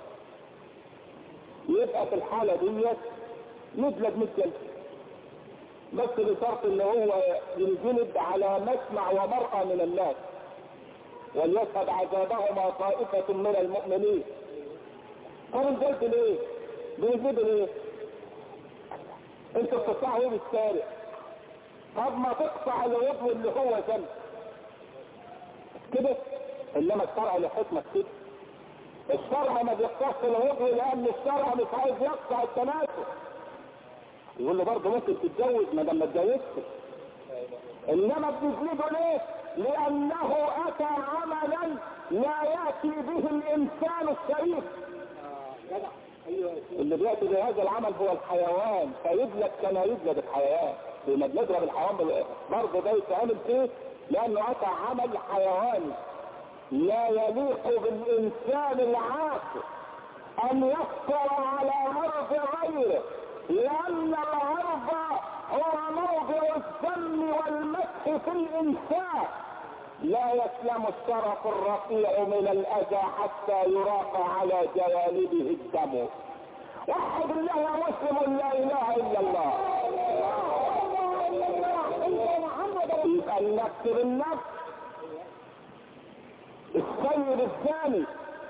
يبقى في الحاله ديت يجلد مية جلد، بس بشرط ان هو ينجلد على مسمع ومرأى من الناس، وليشهد عذابهما طائفة من المؤمنين. طب الجلد ليه؟ بيجيب ليه؟ انتوا بتقطعوا ايه بالسارق؟ طب ما تقطع العضو اللي هو ذنب كده. انما الشرع له حكمة كده. الشرع ما بيقطعش العضو لان الشرع مش عايز يقطع التناسل. يقول له برضه ممكن تتجوز ما دام ما اتجوزتش. انما بتجلده ليه؟ لانه اتى عملا لا ياتي به الانسان الشريف. اللي بياتي بهذا العمل هو الحيوان، فيجلد كما يجلد الحيوان. لما بنضرب الحيوان برضه ده يتعمل فيه لانه اتى عمل حيواني لا يليق بالانسان العاقل ان يفطر على عرض غيره، لان العرض هو موضع الذم والمسح في الانسان. لا يسلم الشرف الرفيع من الاذى حتى يراق على جوانبه الدم. وحد الله يا مسلم لا اله الا الله. يبقى النفس بالنفس. السيد الثاني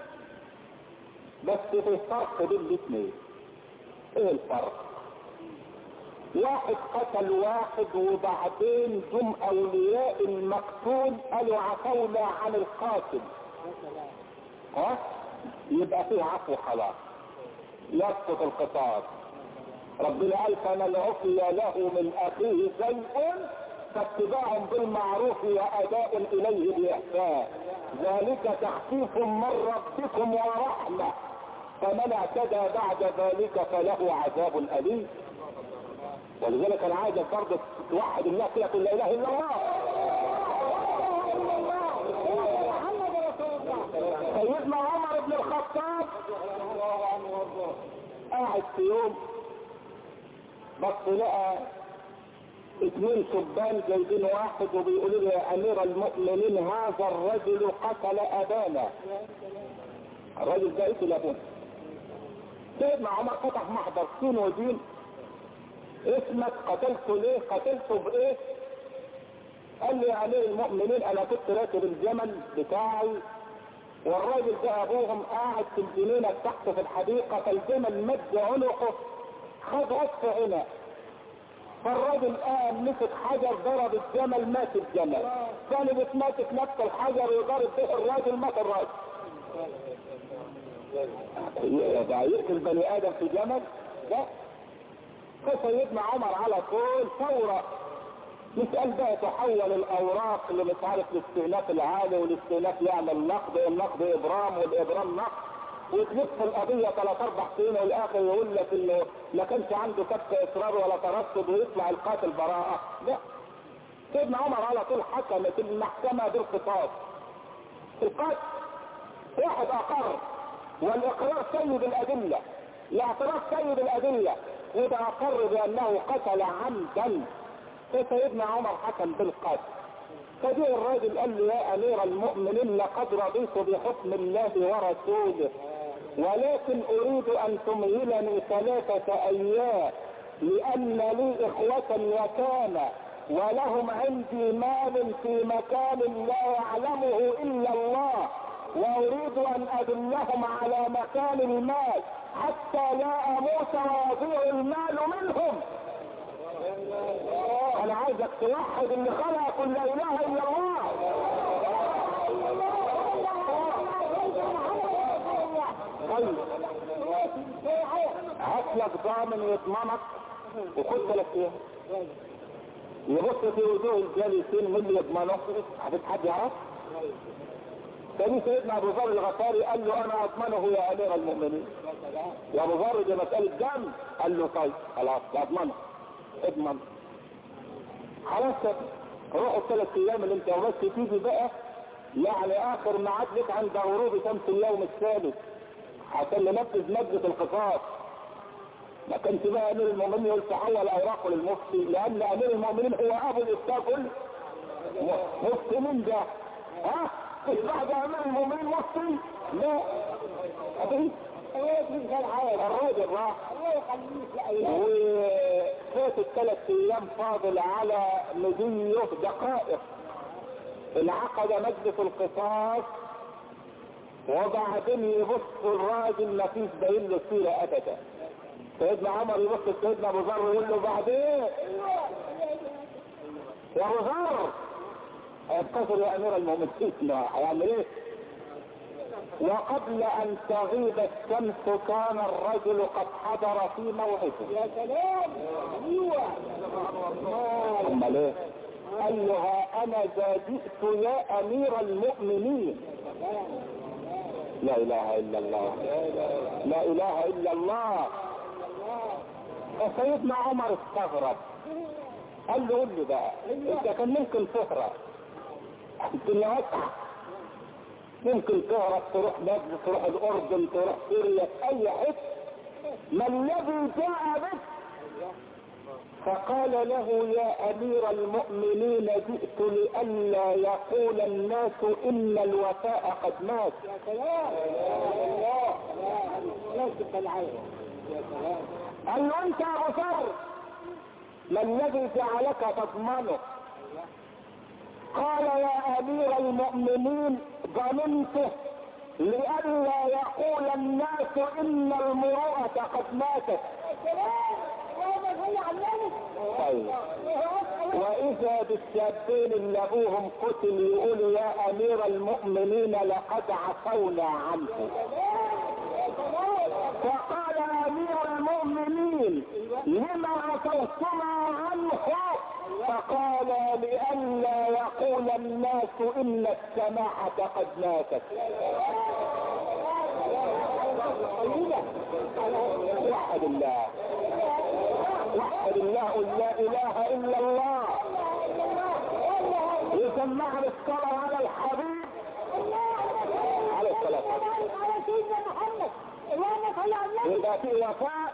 بس في فرق بين الاثنين. ايه الفرق؟ واحد قتل واحد وبعدين جم اولياء المقتول قالوا عفونا عن القاتل، ها يبقى فيه عفو خلاص يسقط القصاص. ربنا قال فمن عفي له من اخيه شيء فاتباع بالمعروف واداء اليه باحسان ذلك تخفيف من ربكم ورحمه فمن اعتدى بعد ذلك فله عذاب اليم. ولذلك انا عايزك برضه توحد الله كده تقول لا اله الا الله. سيدنا عمر بن الخطاب قاعد في يوم بس لقى اثنين شبان جايبين واحد وبيقولوا له يا امير المؤمنين هذا الرجل قتل ابانا. الرجل ده قتل ابونا. سيدنا عمر فتح محضر سين ودين. اسمك قتلته ليه؟ قتلته بايه؟ قال لي يا امير المؤمنين انا كنت راكب الجمل بتاعي والراجل ده ابوهم قاعد في الجنينه تحت في الحديقه فالجمل مد عنقه خد عطف عنق فالراجل قام مسك حجر ضرب الجمل مات الجمل. ثاني بتماسك نفس الحجر وضرب به الراجل مات الراجل. ده يقتل بني ادم في جمل؟ لا. فسيدنا عمر على طول فورا نسأل بقى تحول الاوراق اللي مش عارف الاستئناف العالي والاستئناف يعمل نقد والنقد ابرام والابرام نقد وتلف القضيه ثلاث اربع سنين والاخر يقول لك انه ما كانش عنده كف اصرار ولا ترصد ويطلع القاتل براءه. لا. سيدنا عمر على طول حكمت المحكمه بالقصاص. القتل واحد اقر والاقرار سيد الادله، الاعتراف سيد الادله وده اقر بانه قتل عمدا فسيدنا عمر حكم بالقتل. فجاء الراجل قال له يا امير المؤمنين لقد رضيت بحكم الله ورسوله ولكن اريد ان تمهلني ثلاثة ايام لان لي اخوة يتامى ولهم عندي مال في مكان لا يعلمه الا الله واريد ان ادلهم على مكان المال حتى لا اموت ويضيع المال منهم. انا عايزك توحد اللي خلق كل لا اله الا الله. طيب هات لك ضامن يضمنك وخد لك ايه يبص في وجوه الجالسين من اللي يضمنه حبيت حد يعرف. تاني سيدنا ابو ذر الغفاري قال له انا اضمنه يا امير المؤمنين. يا ابو ذر دي مساله دم. قال له طيب خلاص اضمنه اضمن. خلاص روح الثلاث ايام اللي انت وبس تيجي بقى، يعني اخر ميعاد لك عند غروب شمس اليوم الثالث عشان ننفذ مادة القصاص. ما كانش بقى امير المؤمنين يقول تحول اوراقه للمفتي، لان امير المؤمنين هو ابو الافتاء كله. مفتي مين ده؟ ها؟ بعد امير المؤمنين مفتي؟ لا ابي الراجل راح وفات الثلاث ايام فاضل على مديه دقائق انعقد مجلس القصاص، وبعدين يبص الراجل ما فيش باين له سيره ابدا. سيدنا عمر يبص لسيدنا ابو ذر يقول له بعدين يا ابو ذر هيتصل يا امير المؤمنين هيعمل ايه؟ وقبل ان تغيب الشمس كان الرجل قد حضر في موعده. يا سلام ايوه امال ايه؟ قال له انا ذا جئت يا امير المؤمنين. لا اله الا الله، لا اله الا الله. فسيدنا عمر استغرب، قال له قول لي بقى انت كان ممكن تهرب، الدنيا واسعه، ممكن تهرب تروح مصر، تروح الاردن، تروح سوريا، اي حته، ما الذي جاء بك؟ فقال له يا امير المؤمنين جئت لئلا يقول الناس ان الوفاء قد مات. يا سلام يا الله يا سلام. قال له انت يا ابو ذر ما الذي جعلك تضمنه؟ قال يا امير المؤمنين ظننته لئلا يقول الناس ان المروءة قد ماتت. طيب واذا بالشابين اللي ابوهم قتل يقول يا امير المؤمنين لقد عفونا عنه. فقال امير المؤمنين لما عفوتما عنه؟ فقال لئلا يقول الناس ان السماحة قد ماتت. وحد الله وحد الله قل لا اله الا الله. يسمعنا الصلاة على الحبيب عليه الصلاة والسلام على سيدنا محمد اللهم صل على النبي. يبقى فيه وفاء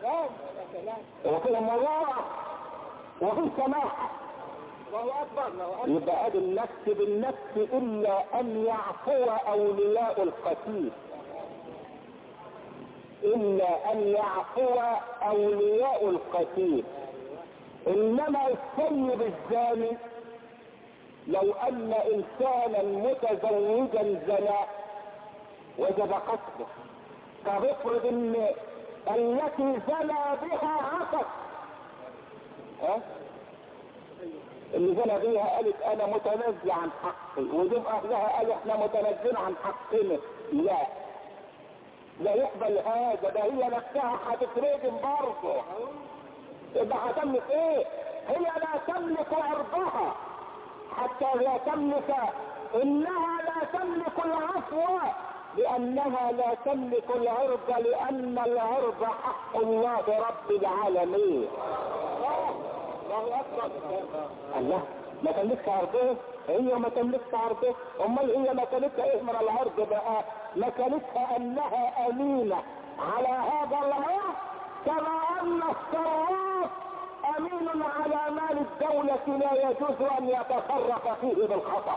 وفيه مروءة وفيه سماحة. الله اكبر. يبقى ادي النفس بالنفس الا ان يعفو اولياء القتيل، الا ان يعفو اولياء القتيل. انما السيد الزاني لو ان انسانا متزوجا زنا وجب قتله. طب افرض ان التي زنى بها عفت، ها اللي زنى بيها قالت انا متنزل عن حقي، ودول اهلها قالوا احنا متنزلين عن حقنا، لا لا يقبل هذا، ده هي نفسها هتترجم برضه. يبقى هتملك ايه؟ هي لا تملك عرضها حتى لا تملك، انها لا تملك العفو لانها لا تملك العرض، لان العرض حق الله رب العالمين. الله اكبر. الله ما تملكش عرضه، هي ما تملكش عرضه، امال هي مكانتها ايه من العرض بقى؟ مكانتها انها امينة على هذا العرض، كما ان الصراف امين على مال الدولة لا يجوز ان يتصرف فيه بالخطأ.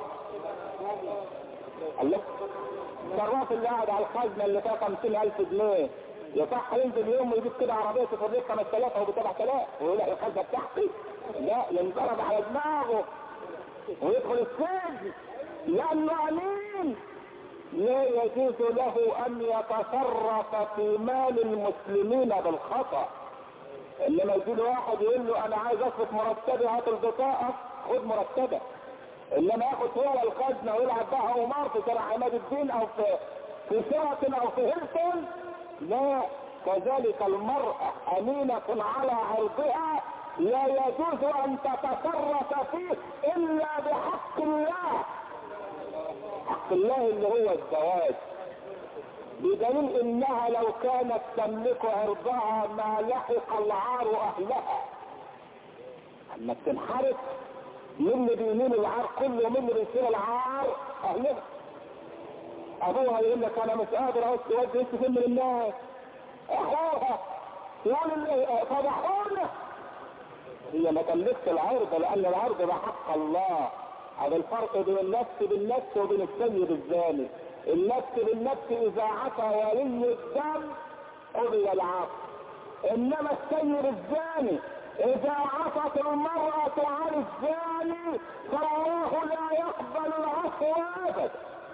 الله الصراف اللي قاعد على الخزنة اللي فيها خمسين الف جنيه يصح ينزل يوم ويجيب كده عربية تفرق خمس تلاف او بسبع تلاف ويقول لك الخزنة بتاعتي؟ لا، ينضرب على دماغه ويدخل السجن لانه امين. لا يجوز له ان يتصرف في مال المسلمين بالخطأ. انما يجي له واحد يقول له انا عايز اصرف مرتبي، هات البطاقة خد مرتبك. انما ياخد هو الخزنة ويلعب بها قمار في شارع عماد الدين او في في شيراتون او في هيلتون، لا. كذلك المرأة امينة على عرضها، لا يجوز ان تتصرف فيه الا بحق الله، حق الله اللي هو الزواج، بدليل انها لو كانت تملك عرضها ما لحق العار اهلها. اما تنحرف من اللي بيمين العار كله، من اللي بيصير العار اهلنا. ابوها يقول لك انا مش قادر اقص ودي انت فين من الناس، اخوها يقول فضحونا. هي ما تملكش العرض، لان العرض ده حق الله. هذا الفرق بين النفس بالنفس وبين السيد الزاني. النفس بالنفس اذا عفى ولي الدم قضي العفو، انما السيد الزاني اذا عفت المرأة عن الزاني فالله لا يقبل العفو ابدا،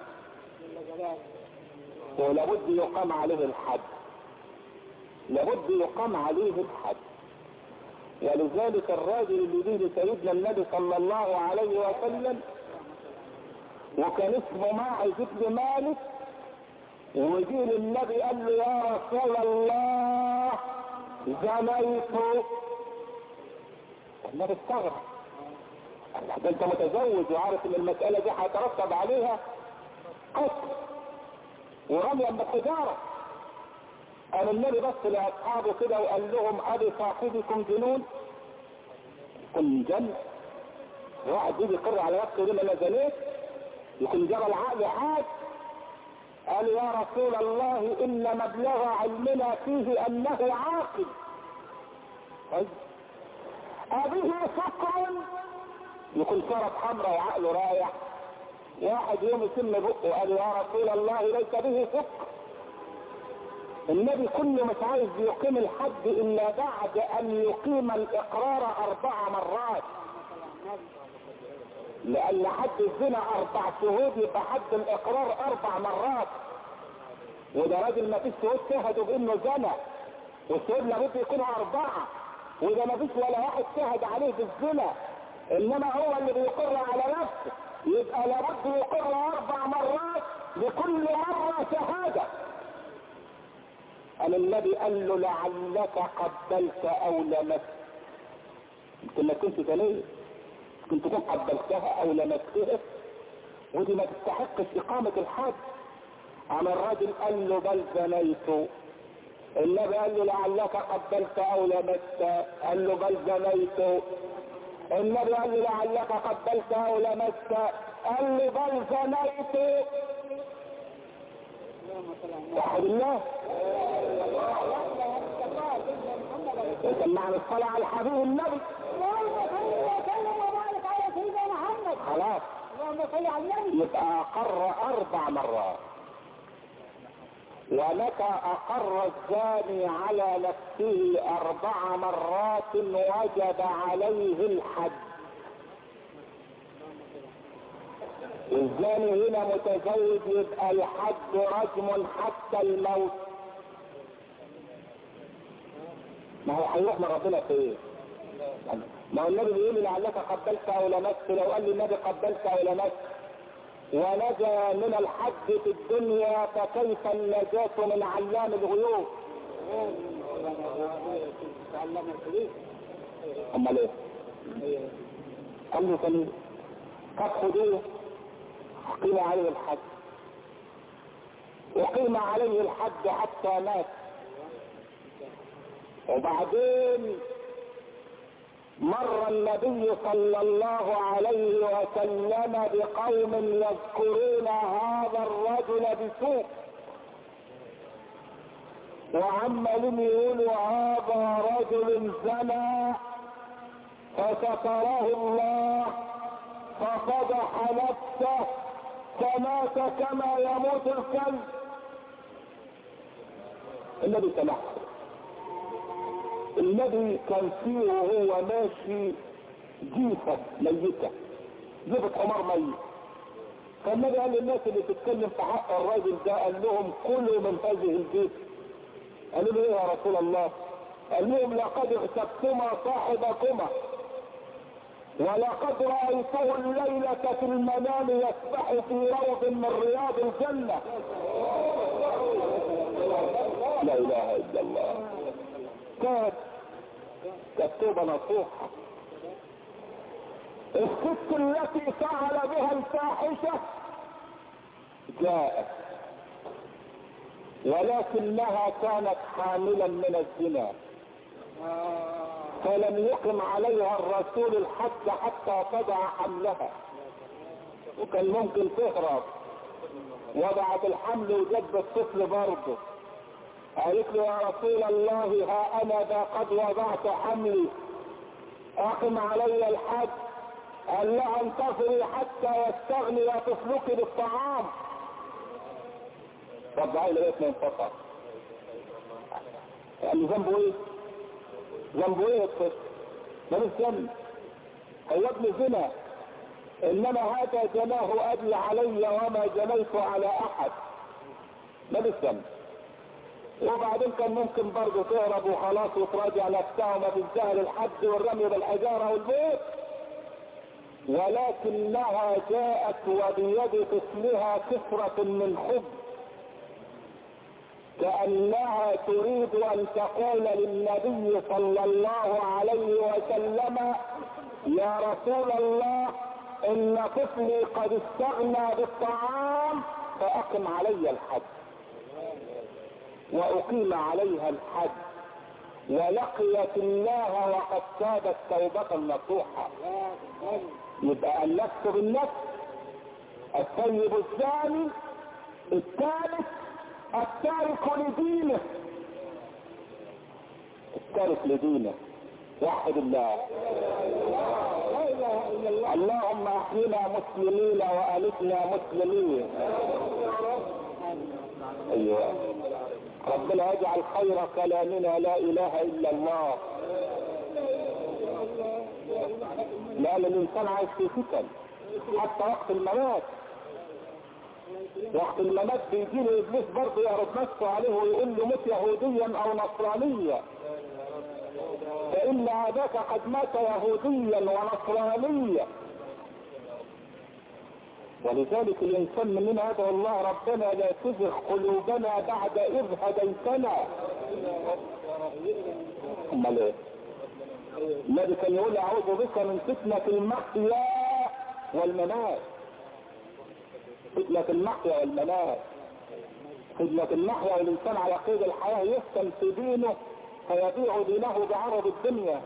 ولابد يقام عليه الحد، لابد يقام عليه الحد. ولذلك الراجل اللي به سيدنا النبي صلى الله عليه وسلم وكان اسمه ماعز بن مالك، وجي للنبي قال له يا رسول الله زنيت. النبي استغرب، قال ده انت متزوج وعارف ان المسألة دي هيترتب عليها قتل ورميا بالحجارة. قال النبي بص لاصحابه كده وقال لهم ابي صاحبكم جنون؟ كن جن واحد يجي يقر على نفسه لما انا زنيت يكون جرى العقل حاج. قال يا رسول الله ان مبلغ علمنا فيه انه عاقل. طيب ابيه سكر يكون شرب حمرا وعقله رايح. واحد يوم يسم بقه قال يا رسول الله ليس به سكر. النبي كله مش عايز يقيم الحد الا بعد ان يقيم الاقرار اربع مرات، لان حد الزنا اربع شهود يبقى حد الاقرار اربع مرات. وده راجل ما فيش شهود شهدوا بانه زنا، والشهود لابد يكونوا اربعه، وده ما فيش ولا واحد شهد عليه بالزنا، انما هو اللي بيقر على نفسه، يبقى لابد يقر اربع مرات لكل مره شهاده. قال النبي قال له لعلك قبلت او لمست. يمكن ما كنت زنيت، كنت تكون قبلتها او لمستها، ودي ما تستحقش اقامه الحد. على الراجل قال له بل زنيت. النبي قال له لعلك قبلت او لمست، قال له بل زنيت. النبي قال له لعلك قبلت او لمست، قال له بل زنيت. وحد الله سمعنا الصلاة على الحبيب النبي. خلاص يبقى اقر اربع مرات. ومتى اقر الزاني على نفسه اربع مرات وجب عليه الحد. الزاني هنا متزوج يبقى الحد رجم حتى الموت. ما هو هيروح من ربنا فين؟ ما هو النبي بيقول لعلك قبلت او لمست. لو قال لي النبي قبلت او لمست ونجا من الحد في الدنيا فكيف النجاة من علام الغيوب؟ اما ليه؟ قال له كان كف ديه قيم عليه الحد، وقيم عليه الحد حتى مات. وبعدين مر النبي صلى الله عليه وسلم بقوم يذكرون هذا الرجل بسوء، وعمالين يقولوا هذا رجل زنى فستره الله ففضح نفسه فمات كما يموت الكلب. النبي سمح. النبي كان فيه وهو ماشي جيفة ميتة، جيفة حمار ميت. فالنبي قال للناس اللي تتكلم في حق الراجل ده قال لهم كلوا من هذه الجيفة. قالوا له ايه يا رسول الله؟ قال لهم لقد اغتبتما صاحبكما ولقد رأيته الليلة في المنام يسبح في روض من رياض الجنة. لا اله الا الله. كانت كتوبة نصوحة. الست التي فعل بها الفاحشة جاءت ولكنها كانت حاملا من الزنا، فلم يقم عليها الرسول الحد حتى تضع حملها، وكان ممكن تهرب. وضعت الحمل وجد الطفل برضه. قالت له يا رسول الله ها انا ذا قد وضعت حملي، اقم علي الحد. قال لها انتظري حتى يستغني طفلك بالطعام. رجعي لغايه ما انفطر. قال له ذنبه ايه؟ ذنبه ايه الطفل؟ مالوش ذنب، هو ابن زنا، انما هذا جناه ابي علي وما جنيت على احد، مالوش ذنب. وبعدين كان ممكن برضه تهرب وخلاص وتراجع نفسها وما تنتهي الحد والرمي بالحجاره والبيت، ولكنها جاءت وبيد طفلها كسرة من حب، كأنها تريد ان تقول للنبي صلى الله عليه وسلم يا رسول الله ان طفلي قد استغنى بالطعام فاقم علي الحد. واقيم عليها الحد ولقيت الله وقد تابت توبة نصوحة. يبقى النفس بالنفس، الطيب الزاني، الثالث التارك لدينه، التارك لدينه. وحد الله. اللهم احينا مسلمين والفنا مسلمين. ايوه ربنا يجعل خير كلامنا لا اله الا الله. لان الانسان عايش في فتن حتى وقت الممات. وقت الممات بيجي له ابليس برضه يعرض نفسه عليه ويقول له مت يهوديا او نصرانيا، فان اباك قد مات يهوديا ونصرانيا. ولذلك الانسان مننا يدعو الله ربنا لا تزغ قلوبنا بعد اذ هديتنا. امال ايه؟ الذي كان يقول اعوذ بك من فتنة المحيا والممات. فتنة المحيا والممات، فتنة المحيا والانسان على قيد الحياة يفتن في دينه فيبيع دينه بعرض الدنيا،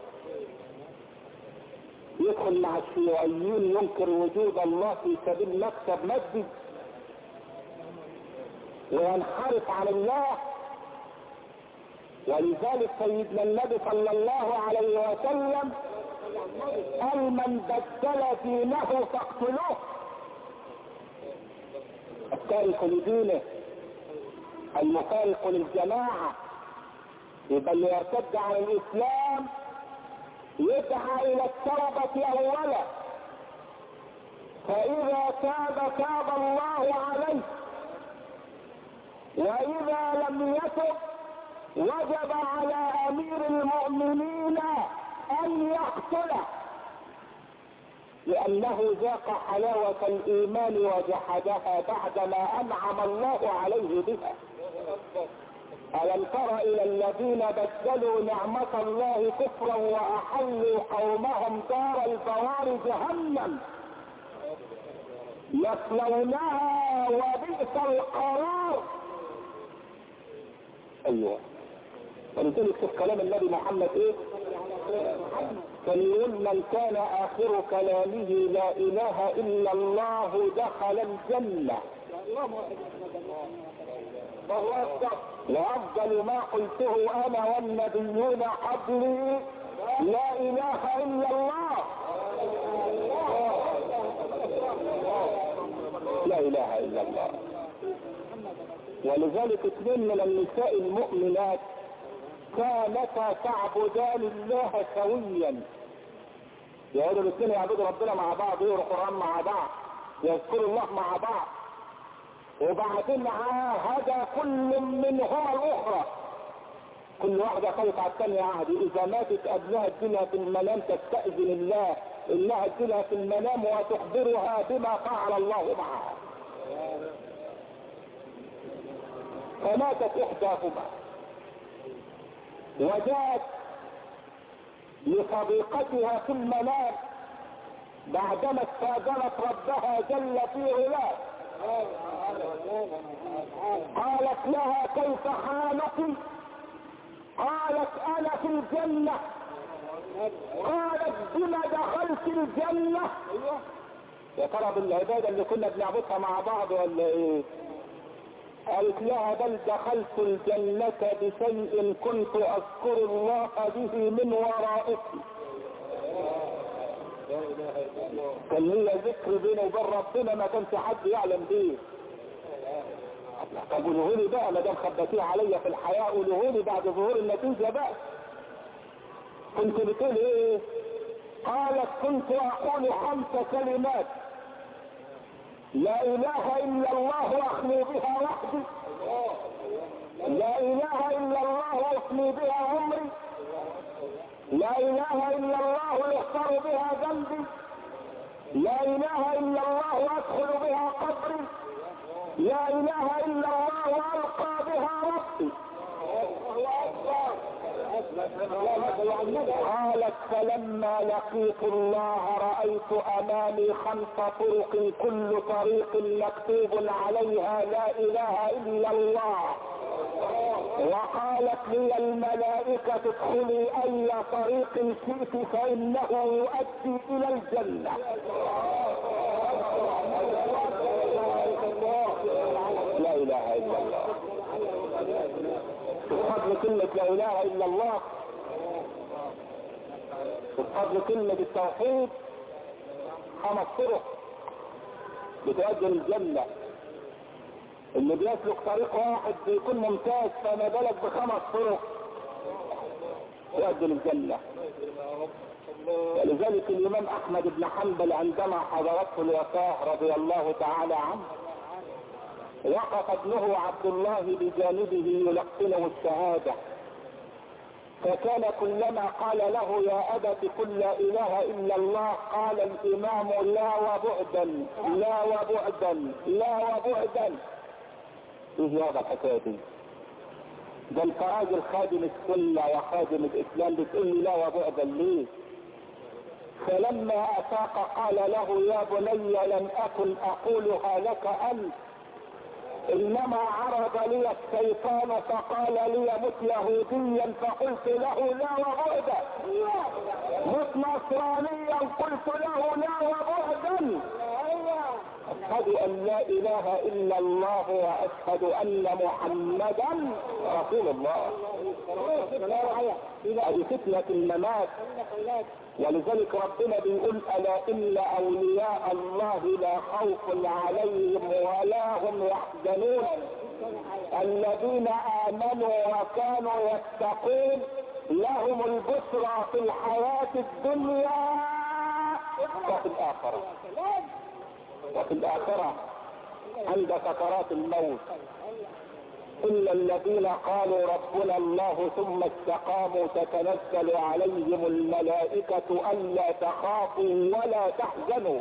يدخل مع الشيوعيين ينكر وجود الله في سبيل مكسب مادي وينحرف عن الله. ولذلك سيدنا النبي صلى الله عليه وسلم قال من بدل دينه فاقتلوه. التارك لدينه المفارق للجماعة، يبقى اللي يرتد عن الاسلام يدعى الى التوبة اولا، فاذا تاب تاب الله عليه، واذا لم يتب وجب على امير المؤمنين ان يقتله، لانه ذاق حلاوة الايمان وجحدها بعدما انعم الله عليه بها. ألم تر إلى الذين بدلوا نعمة الله كفرا وأحلوا قومهم دار البوار جهنم يصلونها وبئس القرار. أيوة ولذلك في كلام النبي محمد إيه؟ كان يقول من كان آخر كلامه لا إله إلا الله دخل الجنة. وأفضل ما قلته أنا والنبيون قبلي لا إله إلا الله. لا إله إلا الله. ولذلك اثنين من النساء المؤمنات كانتا تعبدان الله سويا، يقولوا الاثنين يعبدوا ربنا مع بعض، يقروا القرآن مع بعض، يذكروا الله مع بعض، وبعدين عاهد كل منهما الاخرى، كل واحدة خلت على الثانية عهد، اذا ماتت قبلها تجيلها في المنام تستأذن الله انها تجيلها في المنام وتخبرها بما فعل الله معها. فماتت احداهما وجاءت لصديقتها في المنام بعدما استاذنت ربها جل في علاه، قالت لها كيف حالك؟ قالت انا في الجنة. قالت بما دخلت الجنة؟ يا ترى بالعبادة اللي كنا بنعبدها مع بعض ولا ايه؟ قالت لها بل دخلت الجنة بشيء كنت اذكر الله به من ورائك. كان لي ذكر بيني وبين ربنا ما كانش حد يعلم بيه. طب قولوه لي بقى ما دام خبيتيه عليا في الحياة، قولوه لي بعد ظهور النتيجة بقى. كنت بتقول ايه؟ قالت كنت اقول خمس كلمات لا اله الا الله واخلي بها وحدي، لا اله الا الله واخلي بها عمري، لا اله الا الله يغفر بها ذنبي، لا اله الا الله ادخل بها قبري، لا اله الا الله والقى بها ربي. قالت فلما لقيت الله رأيت امامي خمس طرق كل طريق مكتوب عليها لا اله الا الله، وقالت لي الملائكة ادخلي اي طريق شئت فانه يؤدي الى الجنة. لا اله الا الله. بفضل كلمة لا اله الا الله، بفضل كلمة التوحيد، خمس طرق بتؤدي للجنة. اللي بيسلك طريق واحد بيكون ممتاز، فما بالك بخمس طرق تؤدي للجنة. ولذلك الامام احمد بن حنبل عندما حضرته الوفاة رضي الله تعالى عنه، وقف ابنه عبد الله بجانبه يلقنه الشهادة، فكان كلما قال له يا أبت قل لا إله إلا الله قال الإمام لا وبعدا لا وبعدا لا وبعدا. ايه هذا الحكاية دي؟ ده انت راجل خادم السنة وخادم الإسلام بتقول لي لا وبعدا ليه؟ فلما أفاق قال له يا بني لم أكن أقولها لك أنت، انما عرض لي الشيطان فقال لي مت يهوديا فقلت له لا وبعدا، مت نصرانيا قلت له لا وبعدا. اشهد ان لا اله الا الله واشهد ان محمدا رسول الله. هذه فتنة الممات. ولذلك ربنا بيقول الا ان اولياء الله لا خوف عليهم ولا هم يحزنون الذين امنوا وكانوا يتقون لهم البشرى في الحياة الدنيا وفي الاخرة. وفي الاخرة عند سكرات الموت إلا الذين قالوا ربنا الله ثم استقاموا تتنزل عليهم الملائكة ألا تخافوا ولا تحزنوا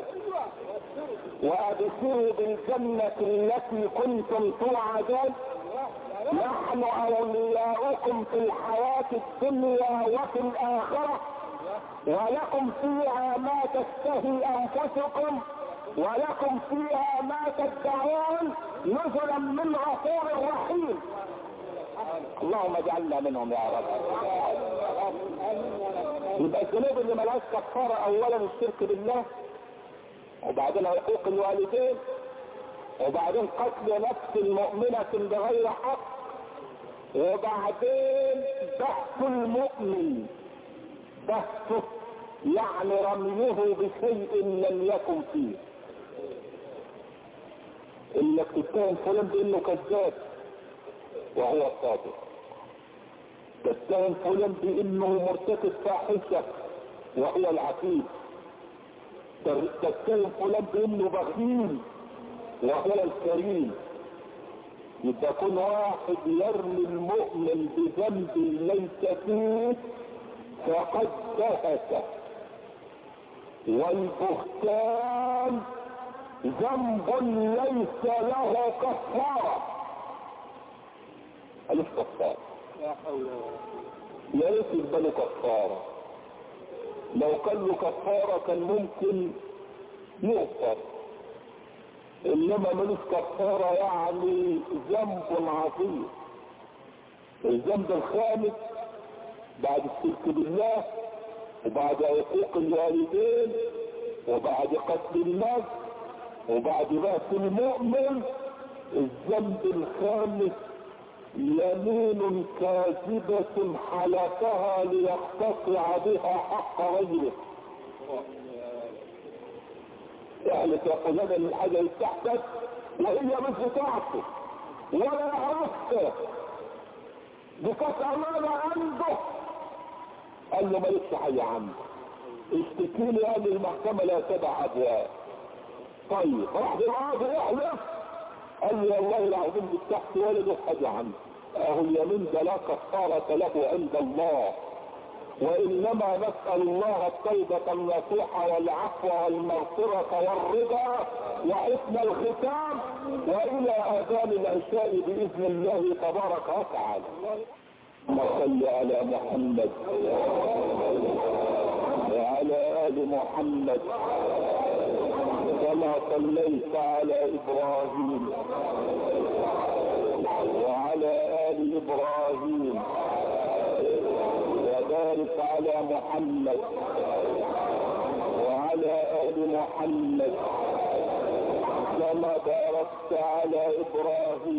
وأبشروا بالجنة التي كنتم توعدون نحن أولياؤكم في الحياة الدنيا وفي الآخرة ولكم فيها ما تشتهي أنفسكم ولكم فيها ما تدعون نزلا من غفور رحيم. اللهم اجعلنا منهم يا رب. يبقى الذنوب اللي ملهاش كفاره اولا الشرك بالله، وبعدين عقوق الوالدين، وبعدين قتل نفس مؤمنة بغير حق، وبعدين بحث المؤمن، بحثه يعني رميه بشيء لم يكن فيه. انك تتهم فلان بانه كذاب وهو صادق، تتهم فلان بانه مرتكب فاحشه وهو العفيف، تتهم فلان بانه بخيل وهو الكريم. يبقى كل واحد يرمي المؤمن بذنب ليس فيه فقد دهس. والبهتان ذنب ليس له كفارة. ألف كفارة يا ريت يبقى له كفارة. لو كان له كفارة كان ممكن يغفر، انما ملوش كفارة يعني ذنب عظيم. الذنب الخامس بعد الشرك بالله وبعد عقوق الوالدين وبعد قتل النفس وبعد بأس المؤمن، الذنب الخامس يمين كاذبة حلفها ليقتطع بها حق غيره. يحلف يقول لنا ان الحاجة اللي تحتك وهي مش بتاعته ولا يعرفها، دي كانت امانة عنده. قال له مالكش حاجة عنده، اشتكي لي. قال المحكمة لا تدع ابواب. طيب راح للقاضي يحلف، قال لي والله العظيم دي تحت ولا له حاجة عنده. اهو اليمين ده لا كفارة له عند الله، وانما نسأل الله التوبة النصوح والعفو والمغفرة والرضا وحسن الختام والى اذان العشاء باذن الله تبارك وتعالى. صل على محمد وعلى ال محمد كما صليت على ابراهيم وعلى ال ابراهيم، وبارك على محمد وعلى ال محمد كما باركت على ابراهيم